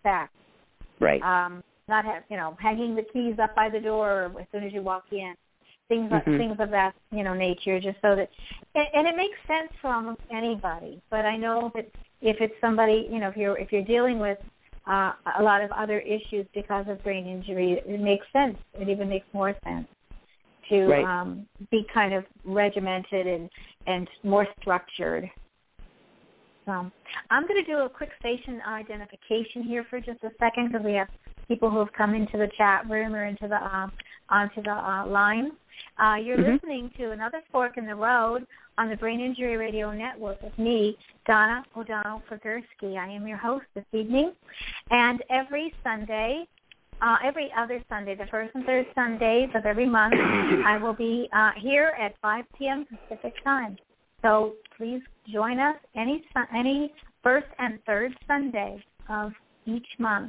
respect. Right. Not have, hanging the keys up by the door as soon as you walk in. Things of that, nature, just so that, and it makes sense for almost anybody. But I know that if it's somebody, if you're dealing with a lot of other issues because of brain injury, it makes sense. It even makes more sense to be kind of regimented and more structured. I'm going to do a quick station identification here for just a second because we have people who have come into the chat room or into the onto the line. You're listening to another Fork in the Road on the Brain Injury Radio Network with me, Donna O'Donnell Figursky. I am your host this evening, and every other Sunday, the first and third Sundays of every month, I will be here at 5 p.m. Pacific time. So please join us any first and third Sunday of each month.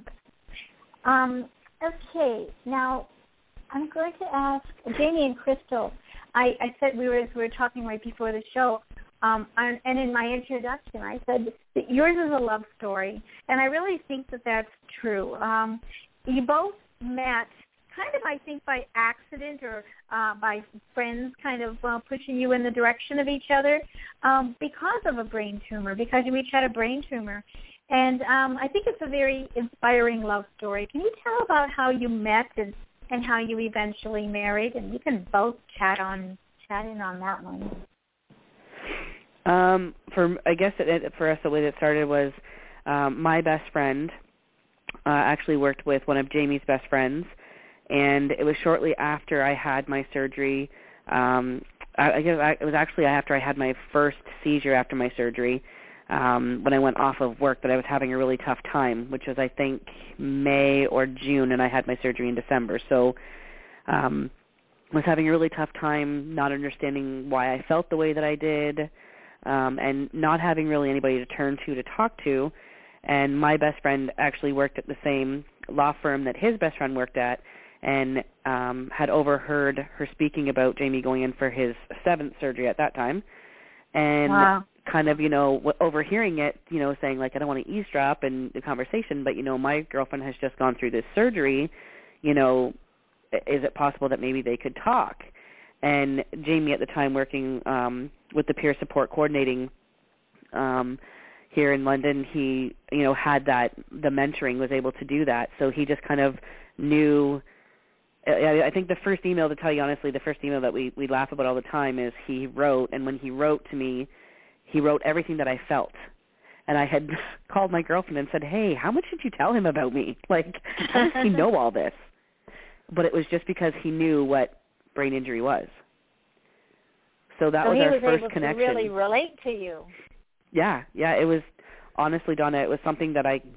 Okay, now I'm going to ask Jamie and Crystal. I said we were talking right before the show, and in my introduction I said that yours is a love story, and I really think that that's true. You both met kind of, I think, by accident or by friends kind of pushing you in the direction of each other because of a brain tumor, because you each had a brain tumor. And I think it's a very inspiring love story. Can you tell about how you met and how you eventually married? And you can both chat in on that one. I guess for us, the way that started was my best friend actually worked with one of Jamie's best friends, and it was shortly after I had my surgery. I guess it was actually after I had my first seizure after my surgery. When I went off of work, that I was having a really tough time, which was I think May or June, and I had my surgery in December. So was having a really tough time, not understanding why I felt the way that I did, and not having really anybody to turn to talk to. And my best friend actually worked at the same law firm that his best friend worked at, and had overheard her speaking about Jamie going in for his 7th surgery at that time. And kind of, overhearing it, saying, like, I don't want to eavesdrop in the conversation, but, my girlfriend has just gone through this surgery, is it possible that maybe they could talk? And Jamie at the time working with the peer support coordinating here in London, he, had the mentoring, was able to do that. So he just kind of knew. I think the first email, to tell you honestly, the first email that we laugh about all the time is he wrote, and when he wrote to me, he wrote everything that I felt. And I had called my girlfriend and said, hey, how much did you tell him about me? Like, how does he know all this? But it was just because he knew what brain injury was. So that was our first connection. He was able to really relate to you. Yeah, it was, honestly, Donna, it was something that I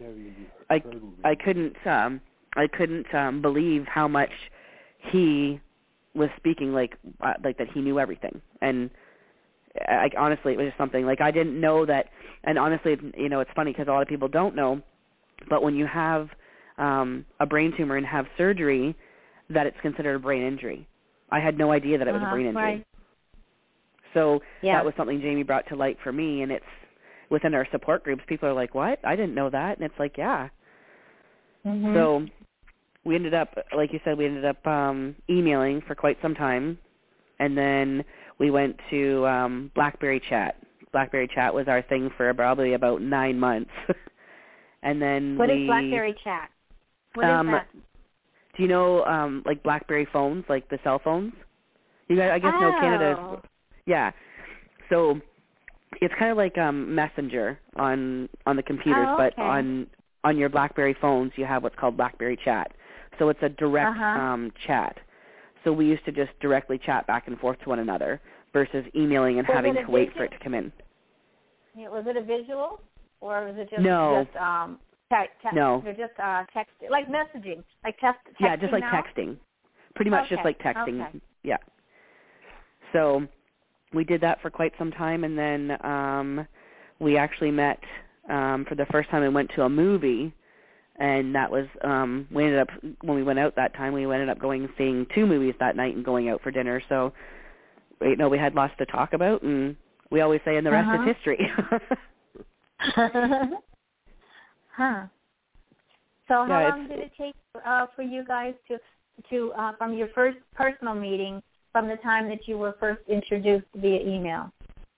couldn't believe how much he was speaking like that he knew everything. And honestly, it was just something like I didn't know that. And honestly, it's funny because a lot of people don't know, but when you have a brain tumor and have surgery, that it's considered a brain injury. I had no idea that it was a brain injury. Right. So that was something Jamie brought to light for me, and it's within our support groups. People are like, what? I didn't know that. And it's like, yeah. Mm-hmm. So we ended up, like you said, emailing for quite some time, and then we went to BlackBerry Chat. BlackBerry Chat was our thing for probably about 9 months. And then What is BlackBerry Chat? What is that? Do you know like BlackBerry phones, like the cell phones? You guys, I guess, know Canada. Yeah. So it's kind of like Messenger on the computers, but on your BlackBerry phones, you have what's called BlackBerry Chat. So it's a direct chat. So we used to just directly chat back and forth to one another versus emailing and having to wait for it to come in. Yeah, was it a visual, or was it just no? No. They're just text, like messaging, like texting. Yeah, just like now? Texting. Pretty much just like texting. Okay. Yeah. So we did that for quite some time, and then we actually met for the first time and went to a movie. And that was, we ended up, when we went out that time, we ended up going and seeing 2 movies that night and going out for dinner. So, we had lots to talk about, and we always say, and the rest is history. So how long did it take for you guys to from your first personal meeting, from the time that you were first introduced via email?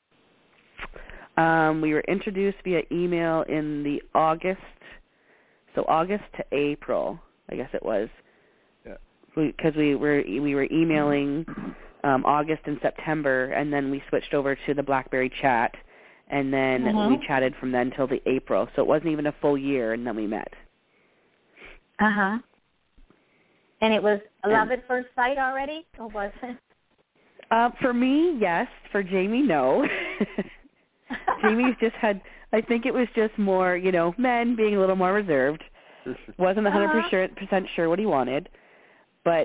We were introduced via email in the August to April, I guess it was. Yeah. Because we were emailing August and September, and then we switched over to the BlackBerry chat, and then we chatted from then till the April. So it wasn't even a full year, and then we met. Uh-huh. And it was love at first sight already, or was it? For me, yes. For Jamie, no. Jamie's just had, I think it was just more, men being a little more reserved. Wasn't 100% sure what he wanted. But,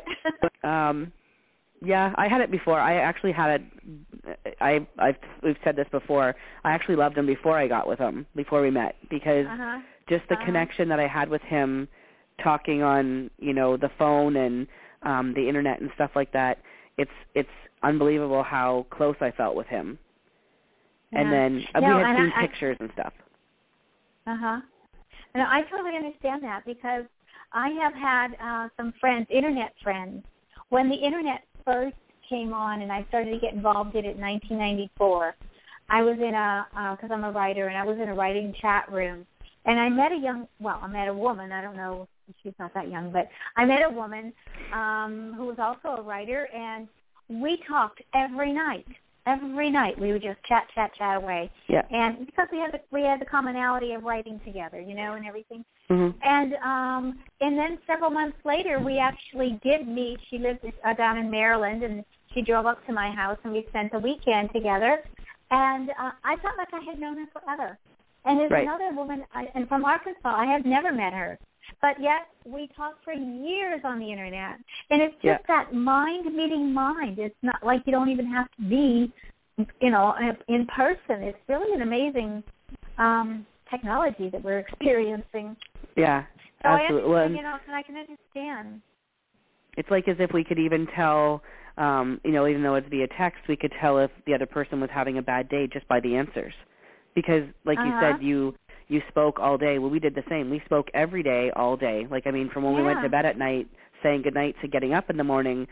yeah, I had it before. I actually had it, we've said this before, I actually loved him before I got with him, before we met, because just the connection that I had with him talking on, the phone and the internet and stuff like that, it's unbelievable how close I felt with him. Yeah. And then we had seen pictures and stuff. And I totally understand that, because I have had some friends, internet friends. When the internet first came on and I started to get involved in it in 1994, I was in because I'm a writer, and I was in a writing chat room. And I met I met a woman, I don't know, she's not that young, but I met a woman who was also a writer, and we talked every night. Every night we would just chat away. Yeah. And because we had the commonality of writing together, and everything. Mm-hmm. And then several months later, we actually did meet. She lived down in Maryland, and she drove up to my house, and we spent a weekend together. And I felt like I had known her forever. And there's another woman, and from Arkansas. I have never met her. But yet we talked for years on the internet. And it's just that mind meeting mind. It's not like you don't even have to be, in person. It's really an amazing technology that we're experiencing. Yeah, so absolutely. I can understand. It's like as if we could even tell, even though it's via text, we could tell if the other person was having a bad day just by the answers. Because, like you said, you spoke all day. Well, we did the same. We spoke every day, all day. From when we went to bed at night, saying goodnight to getting up in the morning,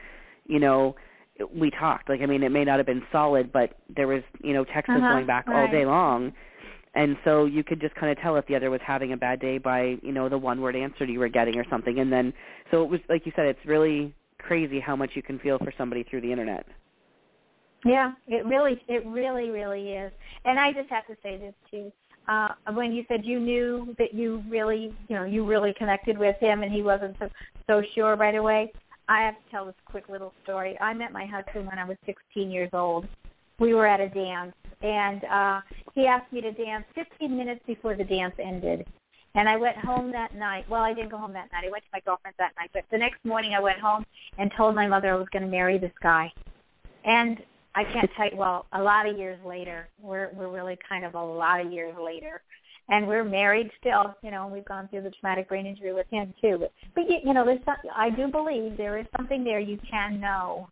we talked. It may not have been solid, but there was, texts going back all day long. And so you could just kind of tell if the other was having a bad day by, the one-word answer you were getting or something. And then, so it was, like you said, it's really crazy how much you can feel for somebody through the internet. Yeah, it really is. And I just have to say this too. When you said you knew that you really connected with him, and he wasn't so sure right away, I have to tell this quick little story. I met my husband when I was 16 years old. We were at a dance, and he asked me to dance 15 minutes before the dance ended. And I went home that night. Well, I didn't go home that night. I went to my girlfriend's that night. But the next morning I went home and told my mother I was going to marry this guy. And I can't tell you, a lot of years later, we're really kind of a lot of years later, and we're married still, and we've gone through the traumatic brain injury with him too. But there's I do believe there is something there you can know,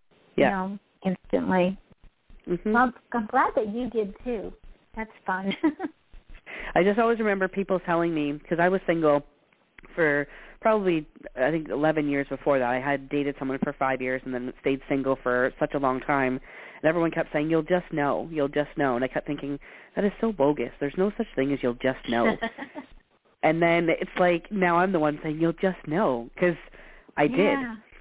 instantly. Mm-hmm. Well, I'm glad that you did too. That's fun. I just always remember people telling me, because I was single for probably, I think, 11 years before that. I had dated someone for 5 years and then stayed single for such a long time. And everyone kept saying, you'll just know. And I kept thinking, that is so bogus. There's no such thing as you'll just know. And then it's like, now I'm the one saying, you'll just know, because I did.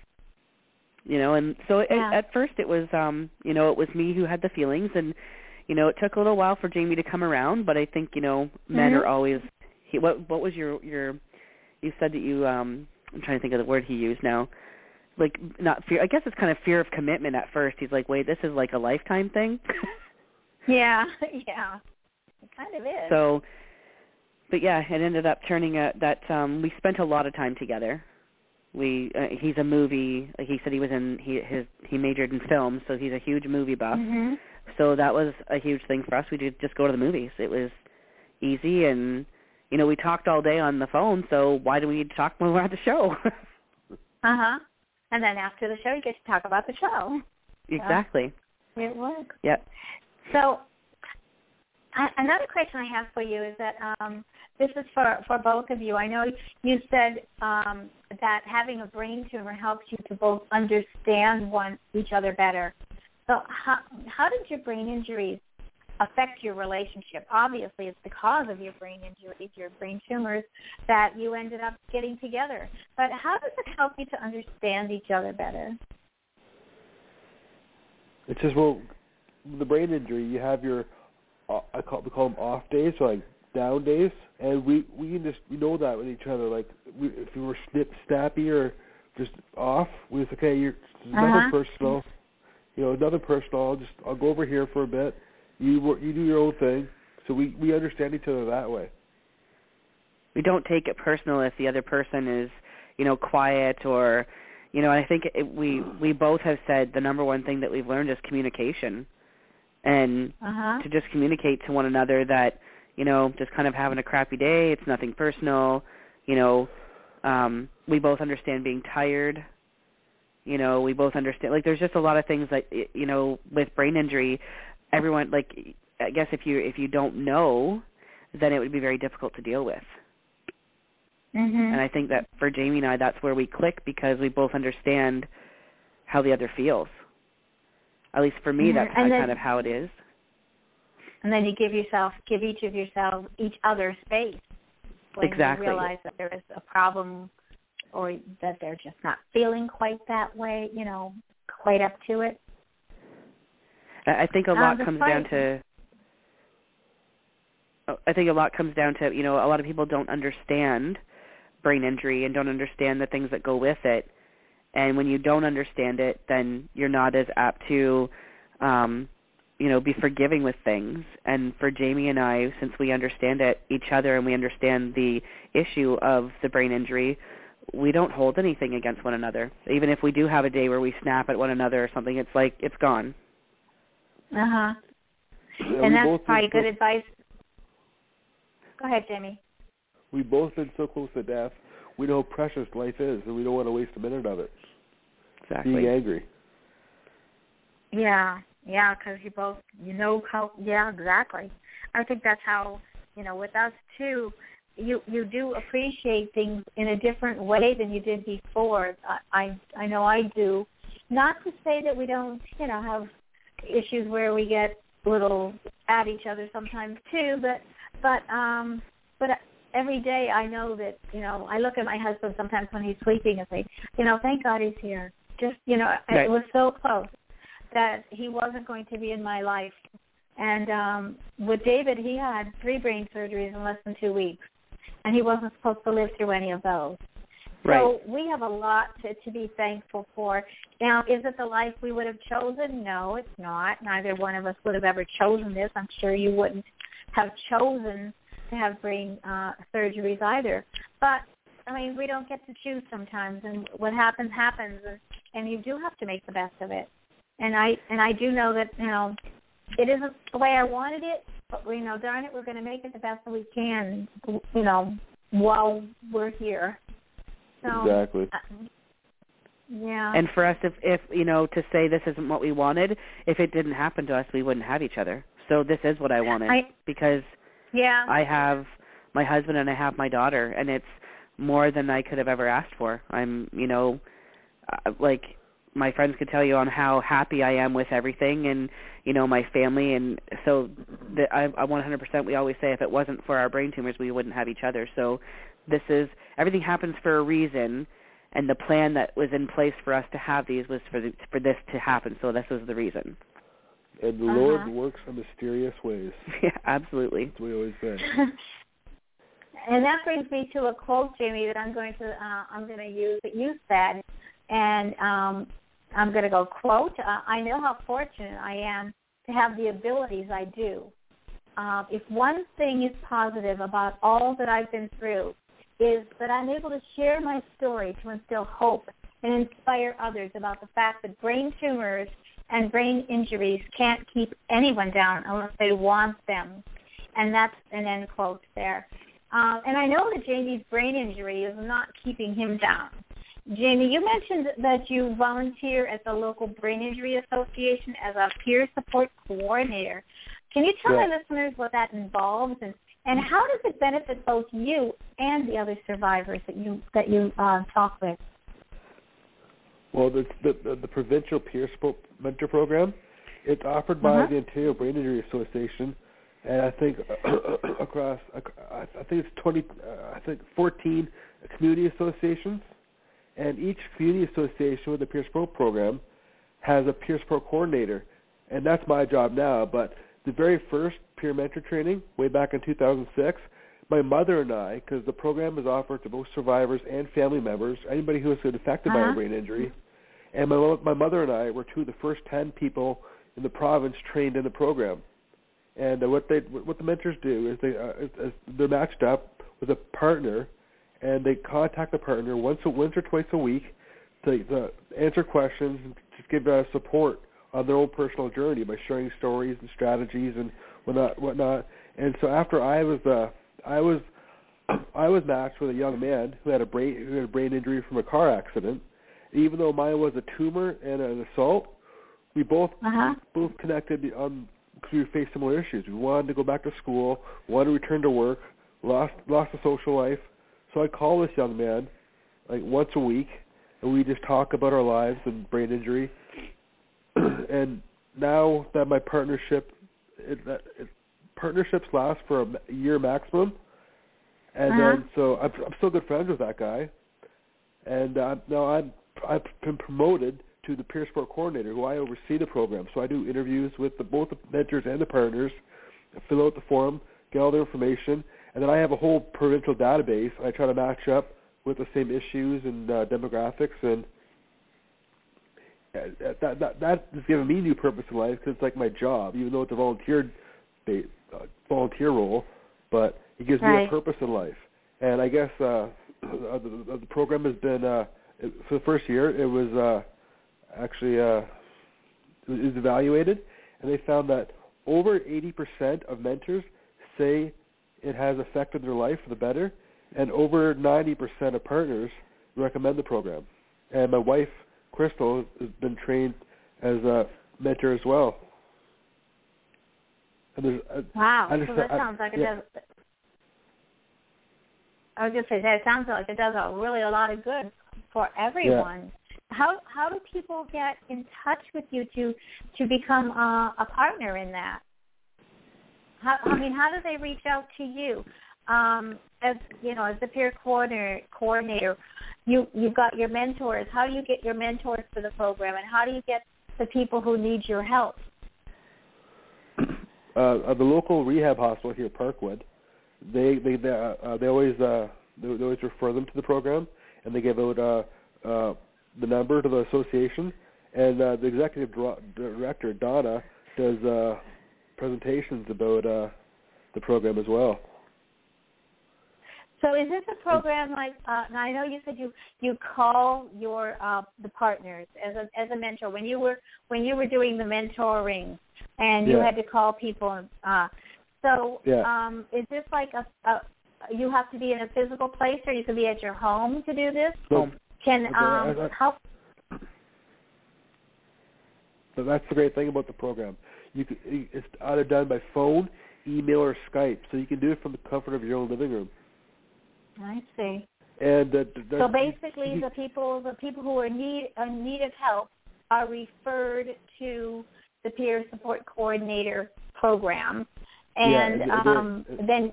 And so at first it was, it was me who had the feelings. And, it took a little while for Jamie to come around. But I think, men are always, what was your you said that you, I'm trying to think of the word he used now, not fear, I guess it's kind of fear of commitment at first. He's like, wait, this is like a lifetime thing? Yeah, it kind of is. So, but yeah, it ended up turning out that we spent a lot of time together. He's a movie, like he said he majored in film, so he's a huge movie buff. Mm-hmm. So that was a huge thing for us. We did just go to the movies. It was easy, and we talked all day on the phone, so why do we need to talk when we're at the show? And then after the show, you get to talk about the show. Exactly. So it works. Yep. So Another question I have for you is that this is for both of you. I know you said that having a brain tumor helps you to both understand each other better. So how did your brain injuries affect your relationship? Obviously, it's because of your brain injuries, your brain tumors, that you ended up getting together. But how does it help you to understand each other better? It's just, well, the brain injury, you have your, we call them off days, so like down days, and we know that with each other. Like, if we were snappy or just off, we was okay. You're nothing personal. Nothing personal. I'll go over here for a bit. You do your own thing. So we understand each other that way. We don't take it personal if the other person is, quiet or, I think we both have said the number one thing that we've learned is communication, and to just communicate to one another that, just kind of having a crappy day, it's nothing personal. We both understand being tired. We both understand, like, there's just a lot of things that, with brain injury, everyone, like, I guess if you don't know, then it would be very difficult to deal with. And I think that for Jamie and I, that's where we click, because we both understand how the other feels. At least for me, that's kind of how it is. And then you give each other space when you realize that there is a problem, or that they're just not feeling quite that way, quite up to it. I think a lot comes down to, a lot of people don't understand brain injury and don't understand the things that go with it. And when you don't understand it, then you're not as apt to, be forgiving with things. And for Jamie and I, since we understand each other and we understand the issue of the brain injury, we don't hold anything against one another. Even if we do have a day where we snap at one another or something, it's like it's gone. Yeah, and that's probably good advice. Go ahead, Jamie. We've both been so close to death. We know how precious life is, and we don't want to waste a minute of it. Exactly. Being angry. Yeah, because you both, how, exactly. I think that's how, with us too, you do appreciate things in a different way than you did before. I know I do. Not to say that we don't, have issues where we get a little at each other sometimes too, but every day I know that, I look at my husband sometimes when he's sleeping and say, thank God he's here. Just, It was so close that he wasn't going to be in my life. And with David, he had 3 brain surgeries in less than 2 weeks, and he wasn't supposed to live through any of those. Right. So we have a lot to be thankful for. Now, is it the life we would have chosen? No, it's not. Neither one of us would have ever chosen this. I'm sure you wouldn't have chosen to have brain surgeries either. But, we don't get to choose sometimes, and what happens, and you do have to make the best of it. And I do know that, it isn't the way I wanted it, but darn it, we're going to make it the best that we can, while we're here. So, exactly. Yeah. And for us, if to say this isn't what we wanted, if it didn't happen to us, we wouldn't have each other. So this is what I wanted, because I have my husband and I have my daughter, and it's more than I could have ever asked for. I'm, like my friends could tell you on how happy I am with everything, and my family, and so I 100%. We always say if it wasn't for our brain tumors, we wouldn't have each other. So everything happens for a reason, and the plan that was in place for us to have these was for this to happen. So this was the reason. And the Lord works in mysterious ways. Yeah, absolutely. That's what we always say. And that brings me to a quote, Jamie, that I'm going to use that you said, and I'm going to go quote. I know how fortunate I am to have the abilities I do. If one thing is positive about all that I've been through, is that I'm able to share my story to instill hope and inspire others about the fact that brain tumors and brain injuries can't keep anyone down unless they want them. And that's an end quote there. And I know that Jamie's brain injury is not keeping him down. Jamie, you mentioned that you volunteer at the local Brain Injury Association as a peer support coordinator. Can you tell my listeners what that involves, and how does it benefit both you and the other survivors that you talk with? Well, the Provincial Peer Support Mentor Program, it's offered by the Ontario Brain Injury Association, and I think across, I think it's 14 community associations, and each community association with a peer support program has a peer support coordinator, and that's my job now. But the very first peer mentor training, way back in 2006, my mother and I, because the program is offered to both survivors and family members, anybody who has been affected by a brain injury, and my mother and I were two of the first 10 people in the province trained in the program. And what the mentors do is they're matched up with a partner, and they contact the partner once or twice a week to answer questions and just give support on their own personal journey by sharing stories and strategies and whatnot. And so after I was matched with a young man who had a brain injury from a car accident. Even though mine was a tumor and an assault, we both connected because we faced similar issues. We wanted to go back to school, wanted to return to work, lost a social life. So I call this young man like once a week, and we just talk about our lives and brain injury. And now that my partnerships last for a year maximum, and then so I'm still good friends with that guy, and now I've been promoted to the peer support coordinator, who I oversee the program. So I do interviews with both the mentors and the partners, fill out the form, get all the information, and then I have a whole provincial database. I try to match up with the same issues and demographics, and that has given me new purpose in life, because it's like my job, even though it's a volunteer role, but it gives me a purpose in life. And I guess the program has been, for the first year, it was it was evaluated, and they found that over 80% of mentors say it has affected their life for the better, and over 90% of partners recommend the program. And my wife, Crystal, has been trained as a mentor as well. And wow, so that sounds like it does. I was just saying that sounds like it does a lot of good for everyone. Yeah. How do people get in touch with you to become a partner in that? How do they reach out to you? As the peer coordinator, you've got your mentors. How do you get your mentors for the program, and how do you get the people who need your help? The local rehab hospital here, Parkwood, they always refer them to the program, and they give out the number to the association, and the executive director, Donna, does presentations about the program as well. So is this a program like? Now I know you said you call your the partners as a mentor when you were doing the mentoring, and you had to call people. Is this like you have to be in a physical place, or you could be at your home to do this? No. How? So that's the great thing about the program. It's either done by phone, email, or Skype, so you can do it from the comfort of your own living room. I see. And so basically, the people who are in need of help are referred to the peer support coordinator program, and then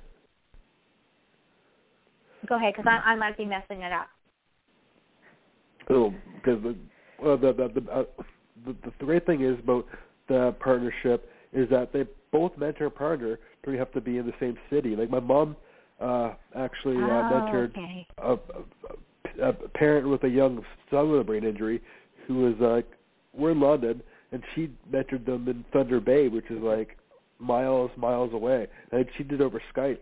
go ahead, because I might be messing it up. Oh, because the great thing is about the partnership is that they both mentor and partner don't have to be in the same city. Like my mom mentored a parent with a young son with a brain injury who was we're in London, and she mentored them in Thunder Bay, which is like miles away, and she did over Skype.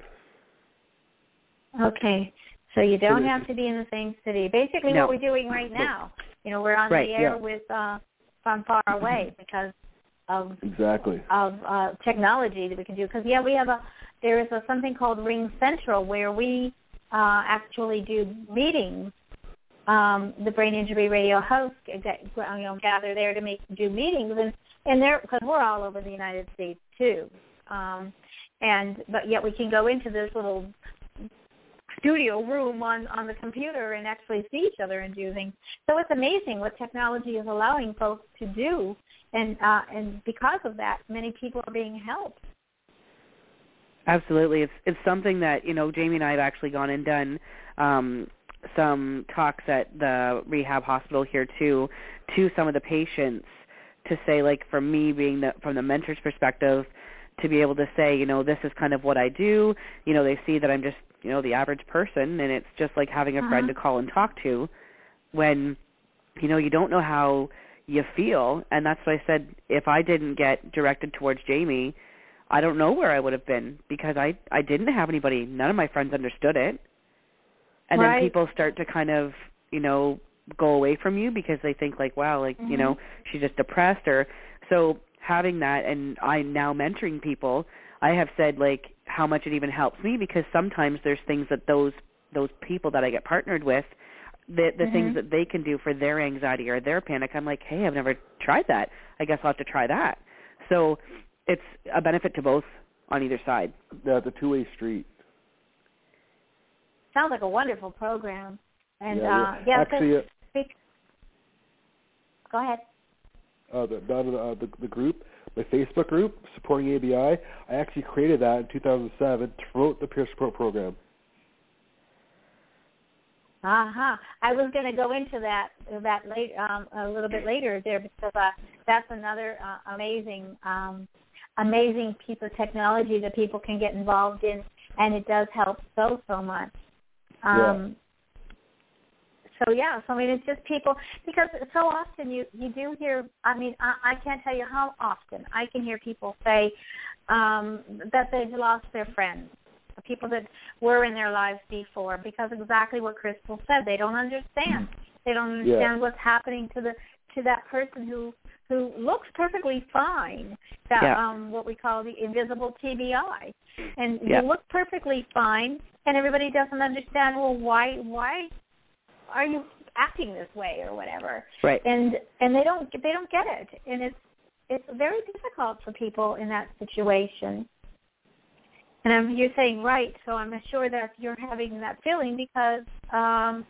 Okay. So you don't have to be in the same city. Basically, what we're doing right now, we're on the air with from far away because of technology that we can do. Because there is something called Ring Central where we actually do meetings. The Brain Injury Radio hosts gather there to do meetings, and there because we're all over the United States too. But yet we can go into this little studio room on the computer and actually see each other and do things. So it's amazing what technology is allowing folks to do, and because of that, many people are being helped. Absolutely. It's something that, Jamie and I have actually gone and done some talks at the rehab hospital here too, to some of the patients, to say, like, for me being from the mentor's perspective, to be able to say, this is kind of what I do. They see that I'm just, the average person, and it's just like having a friend to call and talk to when, you don't know how you feel. And that's what I said, if I didn't get directed towards Jamie, I don't know where I would have been, because I didn't have anybody. None of my friends understood it. And then people start to kind of, go away from you because they think like, wow, like, she's just depressed. Or so having that, and I'm now mentoring people, I have said like how much it even helps me, because sometimes there's things that those people that I get partnered with, the things that they can do for their anxiety or their panic, I'm like, hey, I've never tried that. I guess I'll have to try that. So it's a benefit to both on either side. Yeah, it's a two-way street. Sounds like a wonderful program. And actually, go ahead. The group, my Facebook group, Supporting ABI, I actually created that in 2007 to promote the peer support program. I was going to go into that later, a little bit later there, because that's another amazing piece of technology that people can get involved in, and it does help so much. So I mean, it's just people, because so often you do hear, I mean, I can't tell you how often I can hear people say that they've lost their friends, the people that were in their lives before, because exactly what Crystal said, they don't understand. They don't understand what's happening to that person who looks perfectly fine, that what we call the invisible TBI. And you look perfectly fine, and everybody doesn't understand, well, why are you acting this way or whatever? Right. And they don't get it. And it's very difficult for people in that situation. And you're saying right, so I'm sure that you're having that feeling because I've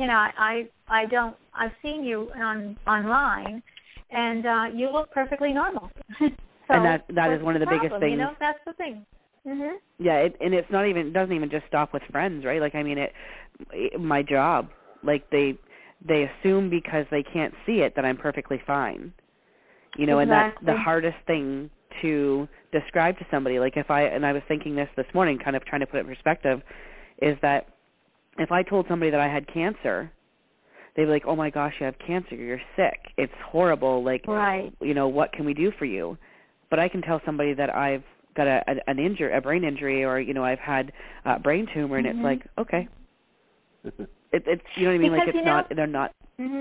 seen you online, and you look perfectly normal. So and that is one of the biggest things. That's the thing. Mm-hmm. Yeah, it doesn't even just stop with friends, right? Like, I mean, my job, like they assume because they can't see it that I'm perfectly fine, and that's the hardest thing to describe to somebody. Like I was thinking this morning, kind of trying to put it in perspective, is that if I told somebody that I had cancer, they'd be like, oh my gosh, you have cancer, you're sick, it's horrible, like, what can we do for you? But I can tell somebody that I've got a brain injury, or, I've had a brain tumor, and it's like, okay. It's, you know what I mean? Because, like, they're not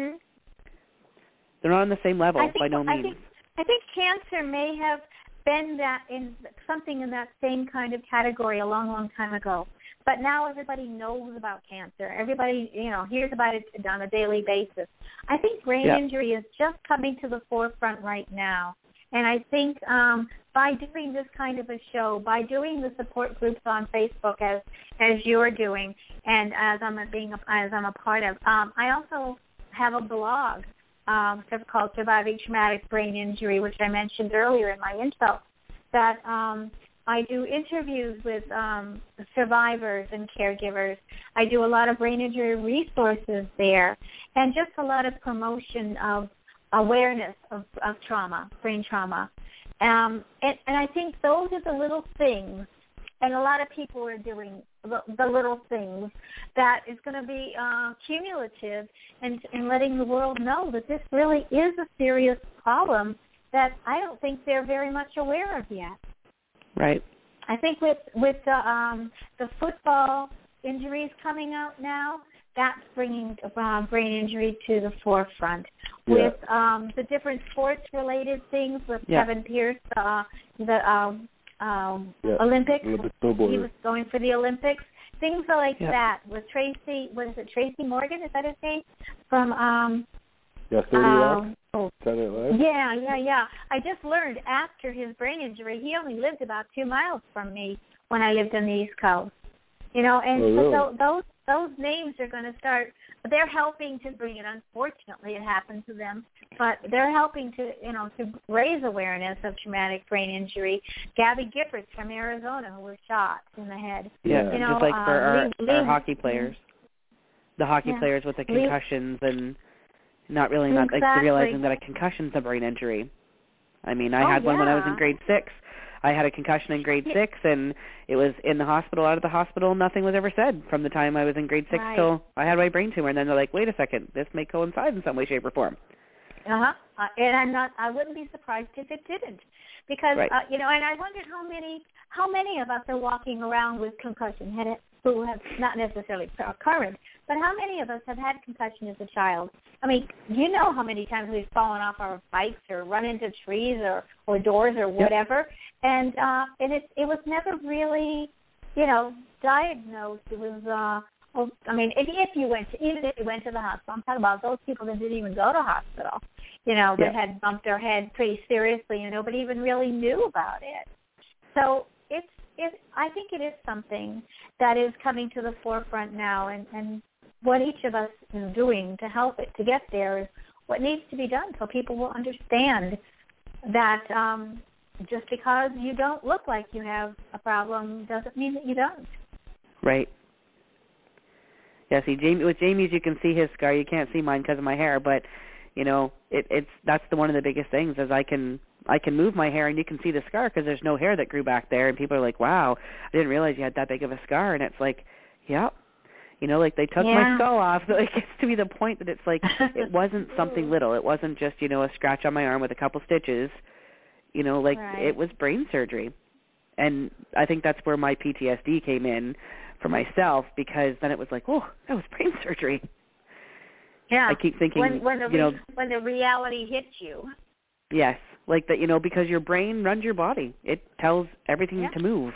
on the same level, by no means. I think cancer may have been something in that same kind of category a long time ago. But now everybody knows about cancer. Everybody, hears about it on a daily basis. I think brain injury is just coming to the forefront right now. And I think by doing this kind of a show, by doing the support groups on Facebook as you're doing, and as I'm a part of, I also have a blog called Surviving Traumatic Brain Injury, which I mentioned earlier in my intro, that I do interviews with survivors and caregivers. I do a lot of brain injury resources there, and just a lot of promotion of awareness of trauma, brain trauma. And I think those are the little things, and a lot of people are doing the little things that is going to be cumulative and letting the world know that this really is a serious problem that I don't think they're very much aware of yet. Right. I think with the football injuries coming out now, that's bringing brain injury to the forefront. Yeah. With the different sports-related things, with Kevin Pierce, the Olympics, he was going for the Olympics. Things like that. With Tracy, Tracy Morgan? Is that his name? From Yeah, 30 Rock. Saturday Night Live. Yeah. I just learned after his brain injury, he only lived about 2 miles from me when I lived on the East Coast. You know, and so those names are going to start. They're helping to bring it. Unfortunately, it happened to them, but they're helping to raise awareness of traumatic brain injury. Gabby Giffords from Arizona, who was shot in the head. Yeah, just like for our hockey players, the hockey players with the concussions and not realizing that a concussion's a brain injury. I mean, I had one when I was in grade 6. I had a concussion in grade 6, and it was in the hospital, out of the hospital. Nothing was ever said from the time I was in grade 6 till I had my brain tumor. And then they're like, wait a second, this may coincide in some way, shape, or form. And I wouldn't be surprised if it didn't, because and I wondered how many of us are walking around with concussion who have not necessarily current, but how many of us have had concussion as a child? I mean, you know how many times we've fallen off our bikes or run into trees or doors or whatever, and it was never really, diagnosed. It was, if you went to the hospital, I'm talking about those people that didn't even go to hospital, that had bumped their head pretty seriously, and nobody even really knew about it. So I think it is something that is coming to the forefront now, and what each of us is doing to help it to get there is what needs to be done, so people will understand that just because you don't look like you have a problem doesn't mean that you don't. Right. Yeah, see, with Jamie's, you can see his scar. You can't see mine because of my hair, but that's one of the biggest things is I can move my hair and you can see the scar because there's no hair that grew back there, and people are like, wow, I didn't realize you had that big of a scar. And it's like, yep. Like they took my skull off. So it gets to be the point that it's like it wasn't something little. It wasn't just, a scratch on my arm with a couple stitches. It was brain surgery. And I think that's where my PTSD came in for myself, because then it was like, oh, that was brain surgery. Yeah. I keep thinking, when the reality hits you. Yes. Like that, because your brain runs your body. It tells everything to move.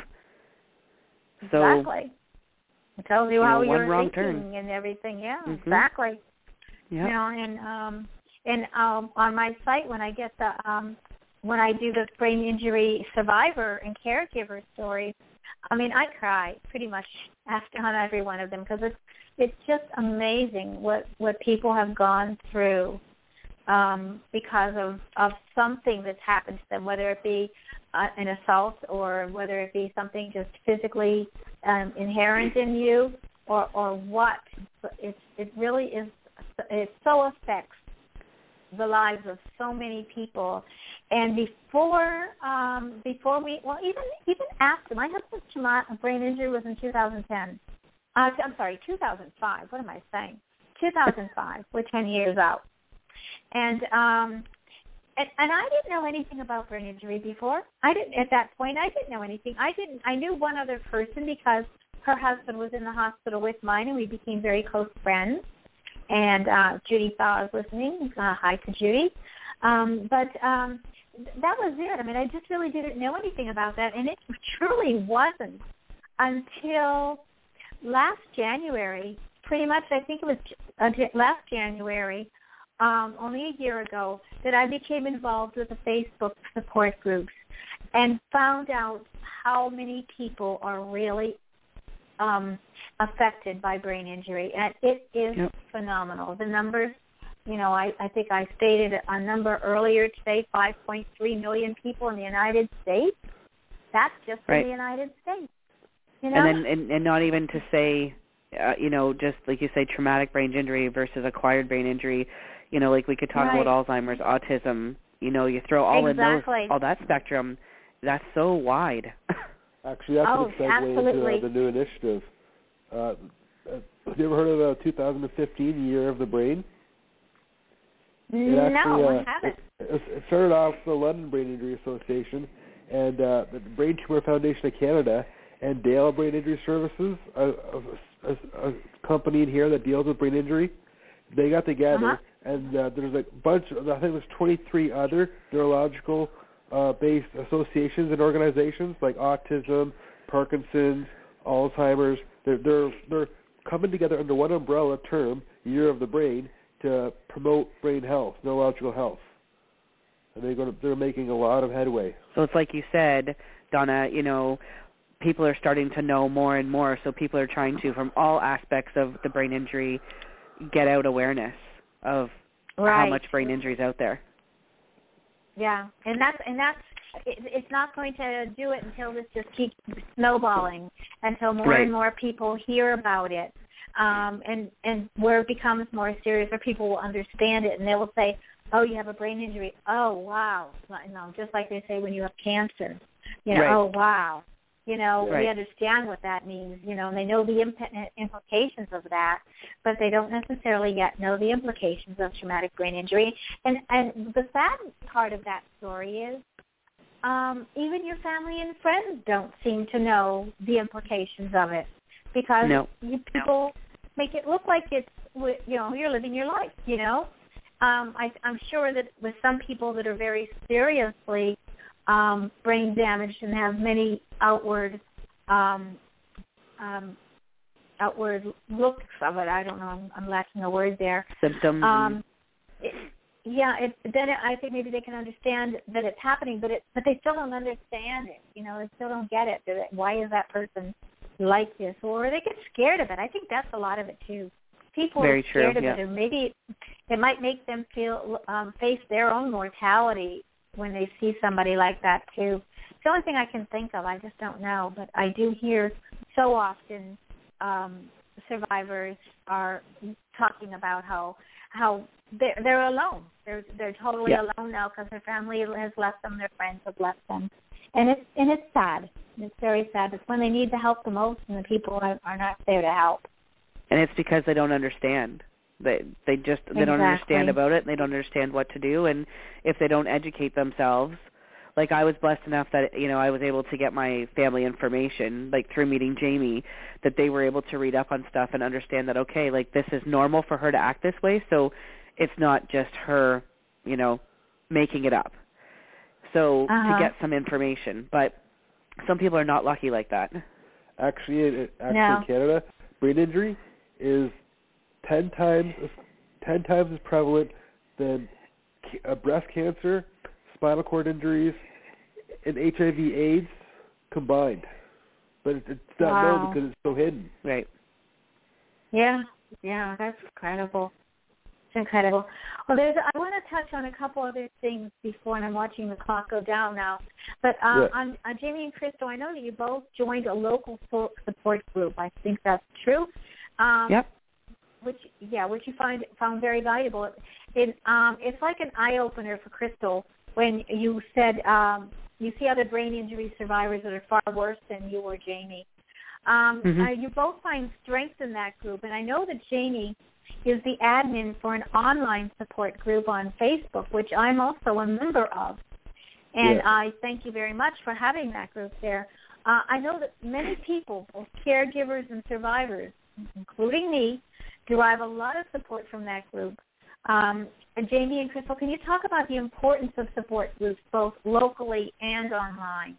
So, exactly. It tells you how you're wrong thinking turn. And everything. Yeah, exactly. Yeah. And on my site when I get when I do the brain injury survivor and caregiver stories, I cry pretty much on every one of them, because it's just amazing what people have gone through because of something that's happened to them, whether it be an assault or whether it be something just physically inherent in you or what. It really is. It so affects the lives of so many people. And before we, even after, my husband's brain injury was in 2010. I'm sorry, 2005. What am I saying? 2005. We're 10 years out. And I didn't know anything about brain injury before. At that point, I didn't know anything. I knew one other person because her husband was in the hospital with mine, and we became very close friends. And Judy thought I was listening. Hi to Judy. But that was it. I just really didn't know anything about that, and it truly wasn't until last January. Pretty much, I think it was last January, only a year ago, that I became involved with the Facebook support groups and found out how many people are really affected by brain injury. And it is phenomenal. The numbers, I think I stated a number earlier today, 5.3 million people in the United States. That's just in the United States. And then and not even to say, just like you say, traumatic brain injury versus acquired brain injury. Like we could talk about Alzheimer's, autism. You throw all in those, all that spectrum. That's so wide. Actually, that's a segue into the new initiative. Have you ever heard of the 2015 Year of the Brain? No, I haven't. It started off the London Brain Injury Association and the Brain Tumor Foundation of Canada and Dale Brain Injury Services, a company in here that deals with brain injury. They got together, and there's a bunch of, I think there's 23 other neurological based associations and organizations like autism, Parkinson's, Alzheimer's. They're coming together under one umbrella term, Year of the Brain, to promote brain health, neurological health. And they're making a lot of headway. So it's like you said, Donna, people are starting to know more and more, so people are trying to, from all aspects of the brain injury, get out awareness of how much brain injury is out there. Yeah, and it's not going to do it until this just keeps snowballing, until more and more people hear about it, and where it becomes more serious, where people will understand it, and they will say, oh, you have a brain injury. Oh, wow. Just like they say when you have cancer. Oh, wow. We understand what that means, and they know the implications of that, but they don't necessarily yet know the implications of traumatic brain injury. And the sad part of that story is even your family and friends don't seem to know the implications of it, because people make it look like it's, you're living your life, I'm sure that with some people that are very seriously brain damaged and have many outward looks of it. I don't know. I'm lacking a word there. Symptoms. Then I think maybe they can understand that it's happening, but they still don't understand it. They still don't get it. Why is that person like this? Or they get scared of it. I think that's a lot of it too. People are scared of it, and maybe it might make them feel face their own mortality when they see somebody like that too. It's the only thing I can think of. I just don't know, but I do hear so often survivors are talking about how they're alone. They're totally alone now because their family has left them, their friends have left them, and it's sad. It's very sad. It's when they need the help the most, and the people are not there to help. And it's because they don't understand. They don't understand about it, and they don't understand what to do. And if they don't educate themselves, like I was blessed enough that I was able to get my family information, like through meeting Jamie, that they were able to read up on stuff and understand that this is normal for her to act this way. So it's not just her, making it up. So to get some information, but some people are not lucky like that. Actually, in Canada, brain injury is 10 times as prevalent than breast cancer, spinal cord injuries, and HIV/AIDS combined. But it's not known because it's so hidden. Right. Yeah, that's incredible. It's incredible. Well, I want to touch on a couple other things before, and I'm watching the clock go down now. But on Jamie and Crystal, I know that you both joined a local support group. I think that's true. Yep. Which you found very valuable. It's like an eye opener for Crystal when you said you see other brain injury survivors that are far worse than you or Jamie. You both find strength in that group, and I know that Jamie is the admin for an online support group on Facebook, which I'm also a member of. And I thank you very much for having that group there. I know that many people, both caregivers and survivors, including me, derive a lot of support from that group. And Jamie and Crystal, can you talk about the importance of support groups both locally and online?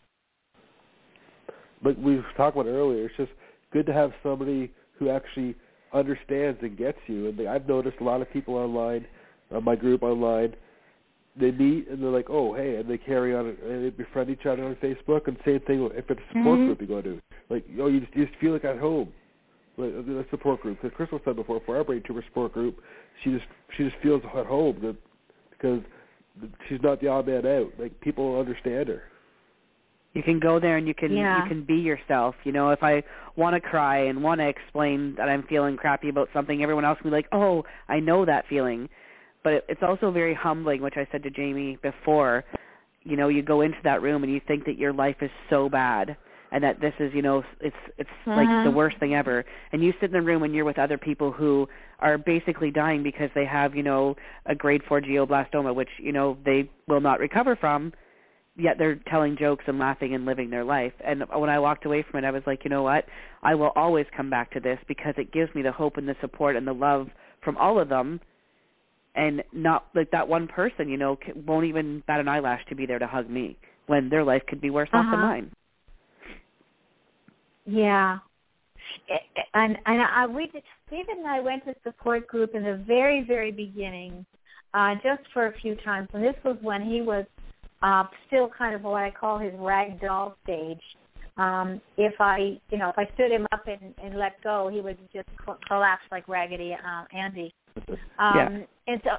But we've talked about it earlier. It's just good to have somebody who actually understands and gets you. And I've noticed a lot of people online, my group online, they meet and they're like, oh, hey, and they carry on and they befriend each other on Facebook. And same thing if it's a support group you go to. Like, you just feel like at home. Like a support group. Because Crystal said before, for our brain tumor support group, she just feels at home because she's not the odd man out. Like, people understand her. You can go there and you can be yourself. If I want to cry and want to explain that I'm feeling crappy about something, everyone else will be like, oh, I know that feeling. But it's also very humbling, which I said to Jamie before. You go into that room and you think that your life is so bad and that this is, it's like the worst thing ever. And you sit in the room and you're with other people who are basically dying because they have, a grade 4 glioblastoma, which, they will not recover from, yet they're telling jokes and laughing and living their life. And when I walked away from it, I was like, you know what? I will always come back to this because it gives me the hope and the support and the love from all of them. And not like that one person, won't even bat an eyelash to be there to hug me when their life could be worse off than mine. Yeah. David and I went to support group in the very, very beginning, just for a few times. And this was when he was still kind of what I call his rag doll stage. If I stood him up and let go, he would just collapse like Raggedy Andy. And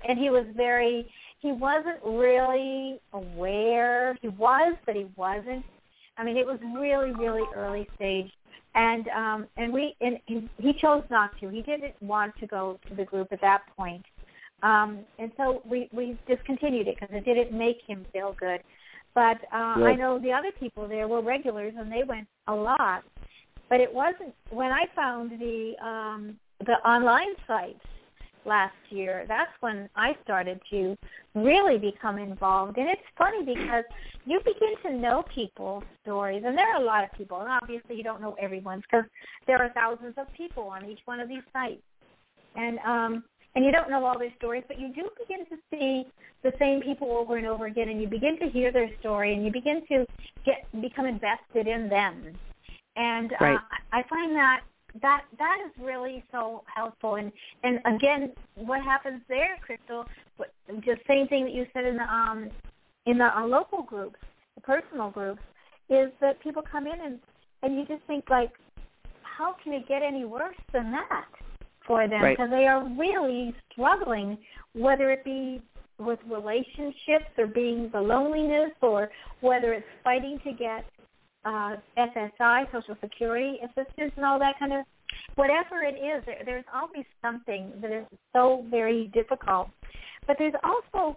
he wasn't really aware. He was, but he wasn't. I mean, it was really, really early stage. And he chose not to. He didn't want to go to the group at that point. And so we discontinued it because it didn't make him feel good. But I know the other people there were regulars, and they went a lot. But it wasn't when I found the online sites last year. That's when I started to really become involved. And it's funny because you begin to know people's stories, and there are a lot of people. And obviously, you don't know everyone's because there are thousands of people on each one of these sites. And you don't know all their stories, but you do begin to see the same people over and over again, and you begin to hear their story, and you begin to become invested in them. And right. I find that is really so helpful. And again, what happens there, Crystal, just same thing that you said in the local groups, the personal groups, is that people come in and you just think, like, how can it get any worse than that for them? Because they are really struggling, whether it be with relationships or being the loneliness, or whether it's fighting to get SSI, Social Security assistance, and all that kind of, whatever it is, there's always something that is so very difficult. But there's also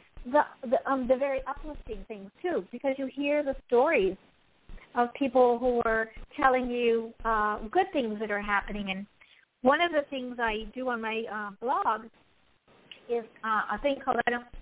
the very uplifting things too, because you hear the stories of people who are telling you good things that are happening. And one of the things I do on my blog is a thing called,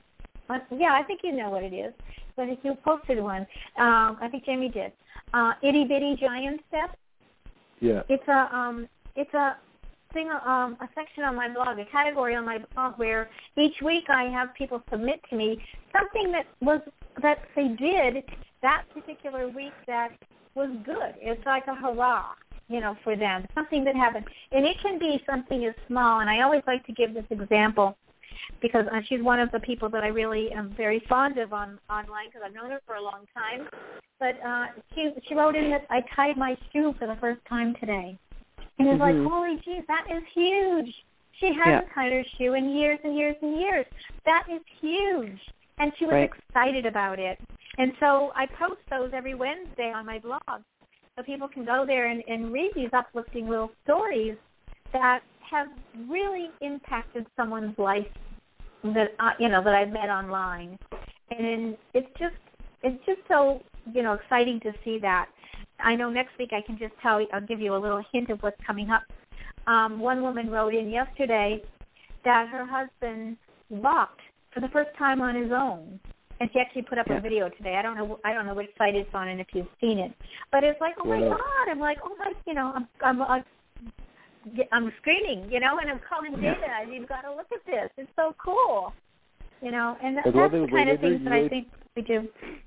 I think you know what it is, but if you posted one, I think Jamie did, Itty Bitty Giant Steps. Yeah. It's a thing, a section on my blog, a category on my blog where each week I have people submit to me something that they did that particular week that was good. It's like a hurrah, for them, something that happened. And it can be something as small, and I always like to give this example because she's one of the people that I really am very fond of online because I've known her for a long time. But she wrote in that I tied my shoe for the first time today. And it's like, holy geez, that is huge. She hasn't tied her shoe in years and years and years. That is huge. And she was excited about it. And so I post those every Wednesday on my blog so people can go there and read these uplifting little stories that have really impacted someone's life that that I've met online. And it's just so exciting to see that. I know next week I can just I'll give you a little hint of what's coming up. One woman wrote in yesterday that her husband walked for the first time on his own, and she actually put up a video today. I don't know which site it's on and if you've seen it, but it's like, oh my God! I'm like, oh my, I'm screaming, and I'm calling Dana. You've got to look at this. It's so cool, and that's the kind of things that I think we do.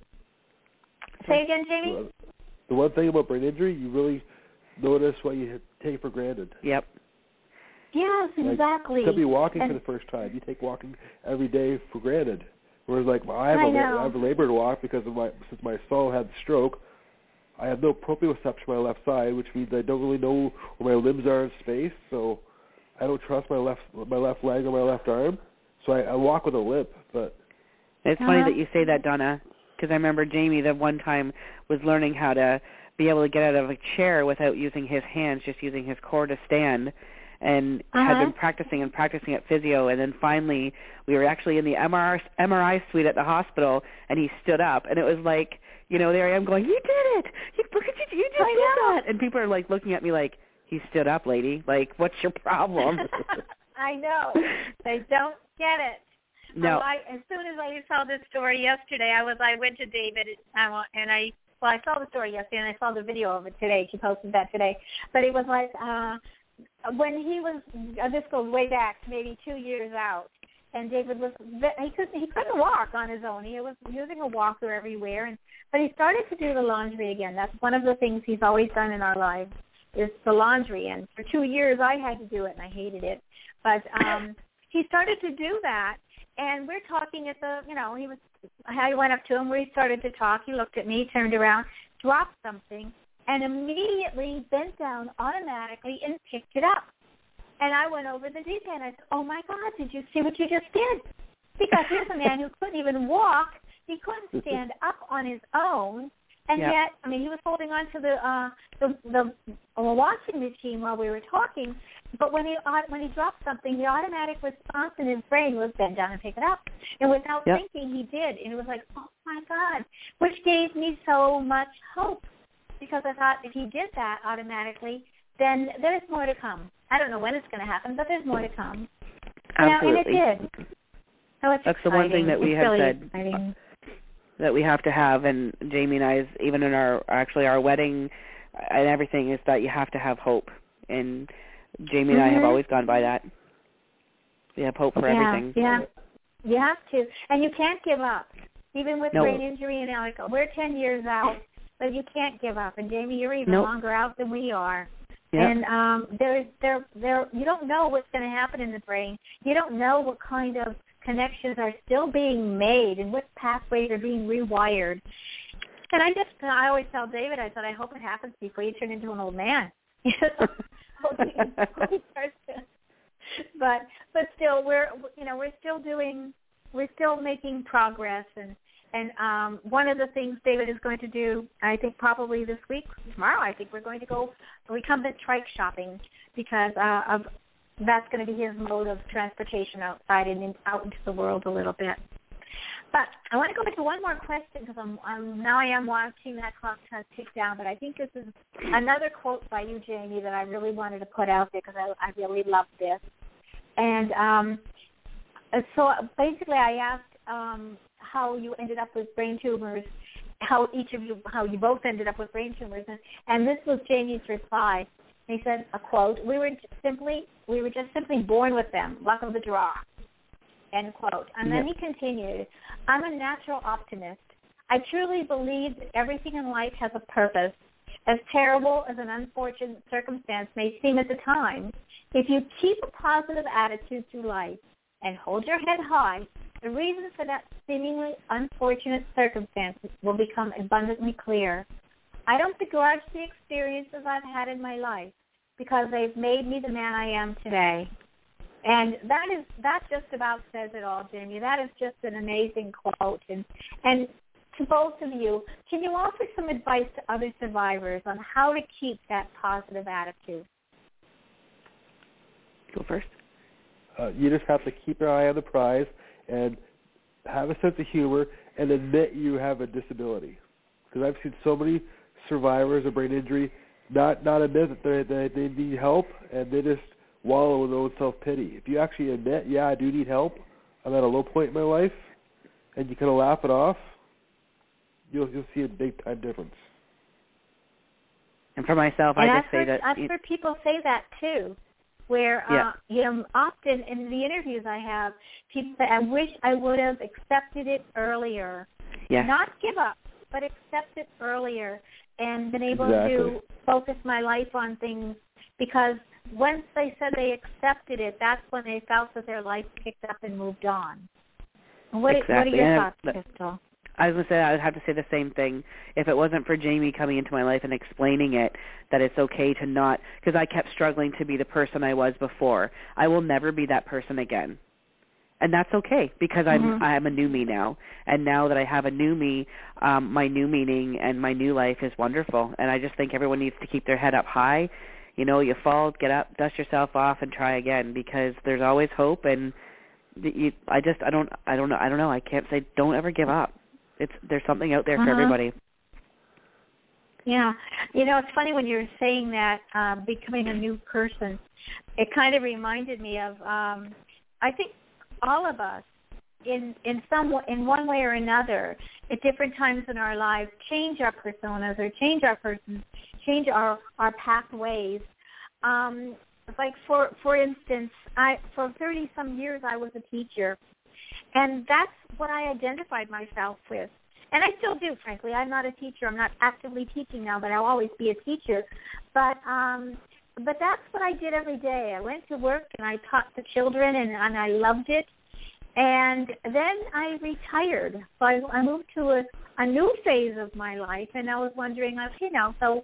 Say again, Jamie? The one thing about brain injury, you really notice what you take for granted. Yep. Yes, exactly. Could be walking for the first time. You take walking every day for granted. Whereas, I have a labored walk because since my son had the stroke, I have no proprioception on my left side, which means I don't really know where my limbs are in space. So I don't trust my left leg or my left arm. So I walk with a limp. But it's funny that you say that, Donna, because I remember Jamie that one time was learning how to be able to get out of a chair without using his hands, just using his core to stand, and had been practicing at physio, and then finally we were actually in the MRI suite at the hospital, and he stood up, and it was like, there I am going, you did it! Look at you, you just did that! And people are like looking at me like, he stood up, lady. Like, what's your problem? I know. They don't get it. No. As soon as I saw this story yesterday, I went to David and I saw the story yesterday and I saw the video of it today. She posted that today. But it was like when he was, this goes way back, maybe 2 years out, and David he couldn't walk on his own. He was using a walker everywhere, but he started to do the laundry again. That's one of the things he's always done in our lives. the laundry. And for 2 years I had to do it, and I hated it. But he started to do that, and we're talking at the, I went up to him, we started to talk. He looked at me, turned around, dropped something, and immediately bent down automatically and picked it up. And I went over the deep end. I said, oh, my God, did you see what you just did? Because here's a man who couldn't even walk. He couldn't stand up on his own. And yet, he was holding on to the washing machine while we were talking. But when he dropped something, the automatic response in his brain was bend down and pick it up. And without thinking, he did. And it was like, oh, my God, which gave me so much hope. Because I thought if he did that automatically, then there's more to come. I don't know when it's going to happen, but there's more to come. Absolutely. And it did. So it's That's exciting. The one thing that we have really said exciting. That we have to have, and Jamie and I, even in our wedding and everything, is that you have to have hope. And Jamie and I have always gone by that. We have hope for everything. Yeah, you have to. And you can't give up. Even with brain injury and alcohol. We're 10 years out, but you can't give up. And Jamie, you're even longer out than we are. Yep. And you don't know what's going to happen in the brain. You don't know what kind of connections are still being made and what pathways are being rewired. And I always tell David, I said, I hope it happens before you turn into an old man. But still, we're still making progress. And one of the things David is going to do, I think probably this week, tomorrow, I think we're going to go recumbent trike shopping because that's going to be his mode of transportation outside and out into the world a little bit. But I want to go back to one more question because now I am watching that clock tick down. But I think this is another quote by you, Jamie, that I really wanted to put out there because I really love this. And so basically, I asked how you ended up with brain tumors, how you both ended up with brain tumors, and this was Jamie's reply. He said, a quote, we were just simply born with them, luck of the draw, end quote. And then he continued, I'm a natural optimist. I truly believe that everything in life has a purpose. As terrible as an unfortunate circumstance may seem at the time, if you keep a positive attitude through life and hold your head high, the reason for that seemingly unfortunate circumstance will become abundantly clear. I don't begrudge the experiences I've had in my life because they've made me the man I am today. And that just about says it all, Jamie. That is just an amazing quote. And to both of you, can you offer some advice to other survivors on how to keep that positive attitude? Go first. You just have to keep your eye on the prize and have a sense of humor and admit you have a disability. Because I've seen so many survivors of brain injury not admit that they need help, and they just wallow in their own self-pity. If you actually admit, I do need help, I'm at a low point in my life, and you kind of laugh it off, you'll see a big-time difference. And for myself, I just say that... I've heard people say that, too, where, often in the interviews I have, people say, I wish I would have accepted it earlier. Yes. Not give up, but accept it earlier and been able to focus my life on things, because once they said they accepted it, that's when they felt that their life picked up and moved on. What are your thoughts, Crystal? I was going to say, I would have to say the same thing. If it wasn't for Jamie coming into my life and explaining it, that it's okay to not, because I kept struggling to be the person I was before. I will never be that person again. And that's okay, because I'm a new me now. And now that I have a new me, my new meaning and my new life is wonderful. And I just think everyone needs to keep their head up high. You fall, get up, dust yourself off, and try again, because there's always hope. And I don't know. I can't say don't ever give up. There's something out there for everybody. Yeah. It's funny when you were saying that, becoming a new person, it kind of reminded me of, I think all of us, in one way or another, at different times in our lives, change our personas or change our persons, change our pathways. Like for instance, for 30-some years I was a teacher, and that's what I identified myself with. And I still do, frankly. I'm not a teacher. I'm not actively teaching now, but I'll always be a teacher. But that's what I did every day. I went to work and I taught the children, and I loved it. And then I retired. So I moved to a new phase of my life, and I was wondering, so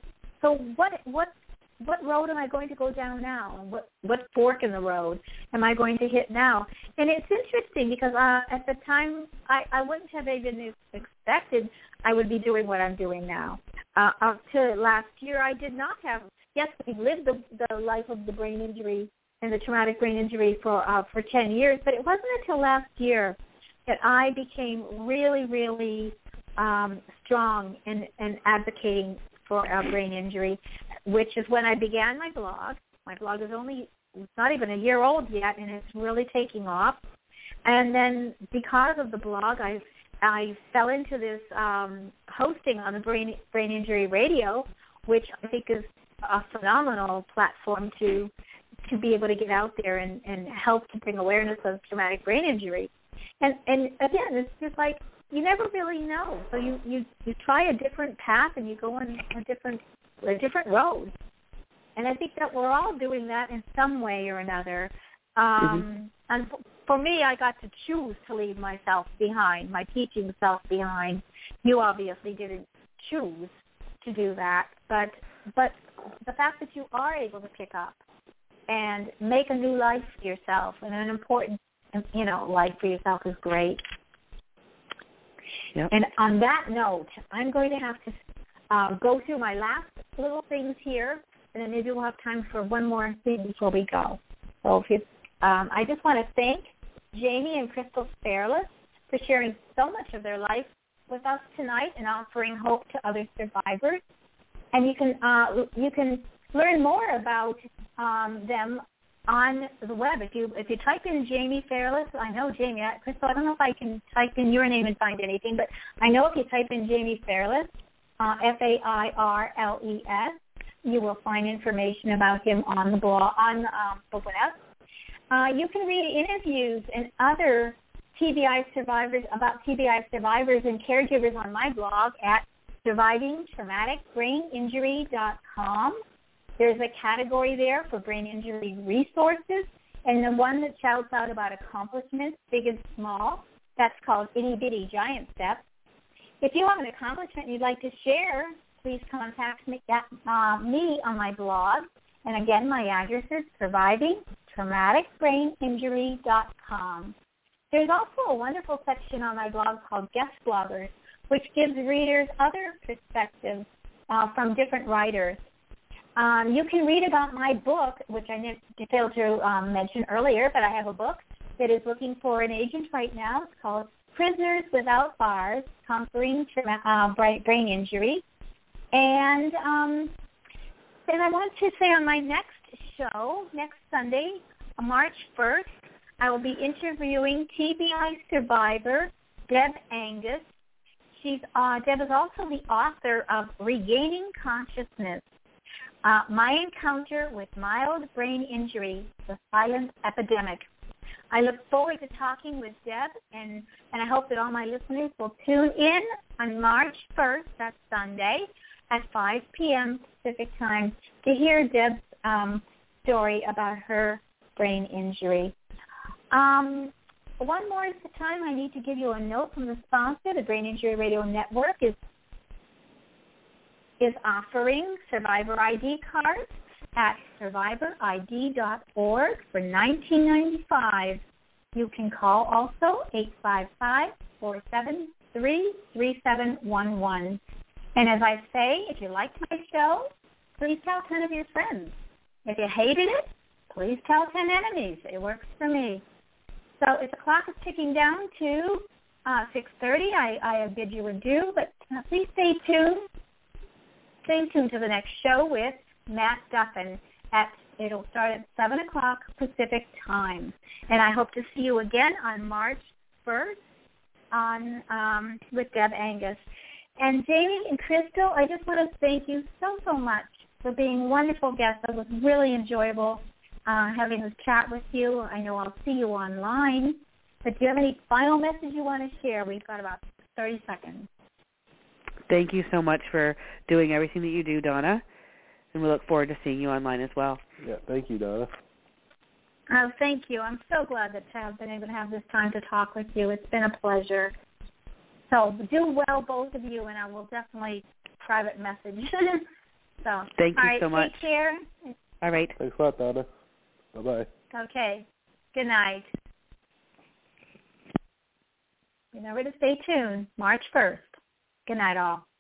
what road am I going to go down now? And what fork in the road am I going to hit now? And it's interesting because at the time, I wouldn't have even expected I would be doing what I'm doing now. Up to last year, I did not have. Yes, we lived the life of the brain injury and the traumatic brain injury for 10 years, but it wasn't until last year that I became really, really strong in advocating for brain injury, which is when I began my blog. My blog is not even a year old yet, and it's really taking off. And then because of the blog, I fell into this hosting on the Brain Injury Radio, which I think is a phenomenal platform to be able to get out there and help to bring awareness of traumatic brain injury. And again, it's just like you never really know. So you try a different path and you go on a different road. And I think that we're all doing that in some way or another. And for me, I got to choose to leave myself behind, my teaching self behind. You obviously didn't choose to do that, but the fact that you are able to pick up and make a new life for yourself and an important, life for yourself is great. Yep. And on that note, I'm going to have to go through my last little things here, and then maybe we'll have time for one more thing before we go. So I just want to thank Jamie and Crystal Fairless for sharing so much of their life with us tonight and offering hope to other survivors. And you can learn more about them on the web. If you type in Jamie Fairless, I know Jamie, Crystal, I don't know if I can type in your name and find anything, but I know if you type in Jamie Fairless, Fairles, you will find information about him on the blog, on the web. You can read interviews and other TBI survivors and caregivers on my blog at survivingtraumaticbraininjury.com. There's a category there for brain injury resources, and the one that shouts out about accomplishments, big and small, that's called Itty Bitty Giant Steps. If you have an accomplishment you'd like to share, please contact me on my blog. And again, my address is survivingtraumaticbraininjury.com. There's also a wonderful section on my blog called Guest Bloggers, which gives readers other perspectives from different writers. You can read about my book, which I failed to mention earlier, but I have a book that is looking for an agent right now. It's called Prisoners Without Bars, Conquering Brain Injury. And I want to say on my next show, next Sunday, March 1st, I will be interviewing TBI survivor Deb Angus. Deb is also the author of Regaining Consciousness, My Encounter with Mild Brain Injury, the Silent Epidemic. I look forward to talking with Deb, and I hope that all my listeners will tune in on March 1st, that's Sunday, at 5 p.m. Pacific Time to hear Deb's story about her brain injury. One more at the time, I need to give you a note from the sponsor. The Brain Injury Radio Network is offering survivor ID cards at survivorid.org for $19.95. You can call also 855-473-3711. And as I say, if you liked my show, please tell 10 of your friends. If you hated it, please tell 10 enemies. It works for me. So if the clock is ticking down to 6:30, I bid you adieu, but please stay tuned. Stay tuned to the next show with Matt Duffin. It'll start at 7 o'clock Pacific time. And I hope to see you again on March 1st with Deb Angus. And Jamie and Crystal, I just want to thank you so much for being wonderful guests. It was really enjoyable having this chat with you. I know I'll see you online. But do you have any final message you want to share? We've got about 30 seconds. Thank you so much for doing everything that you do, Donna, and we look forward to seeing you online as well. Yeah, thank you, Donna. Oh, thank you. I'm so glad that I've been able to have this time to talk with you. It's been a pleasure. So do well, both of you, and I will definitely private message. So thank you all right, so much. Take care. All right. Thanks a lot, Donna. Bye-bye. Okay. Good night. Remember to stay tuned. March 1st. Good night, all.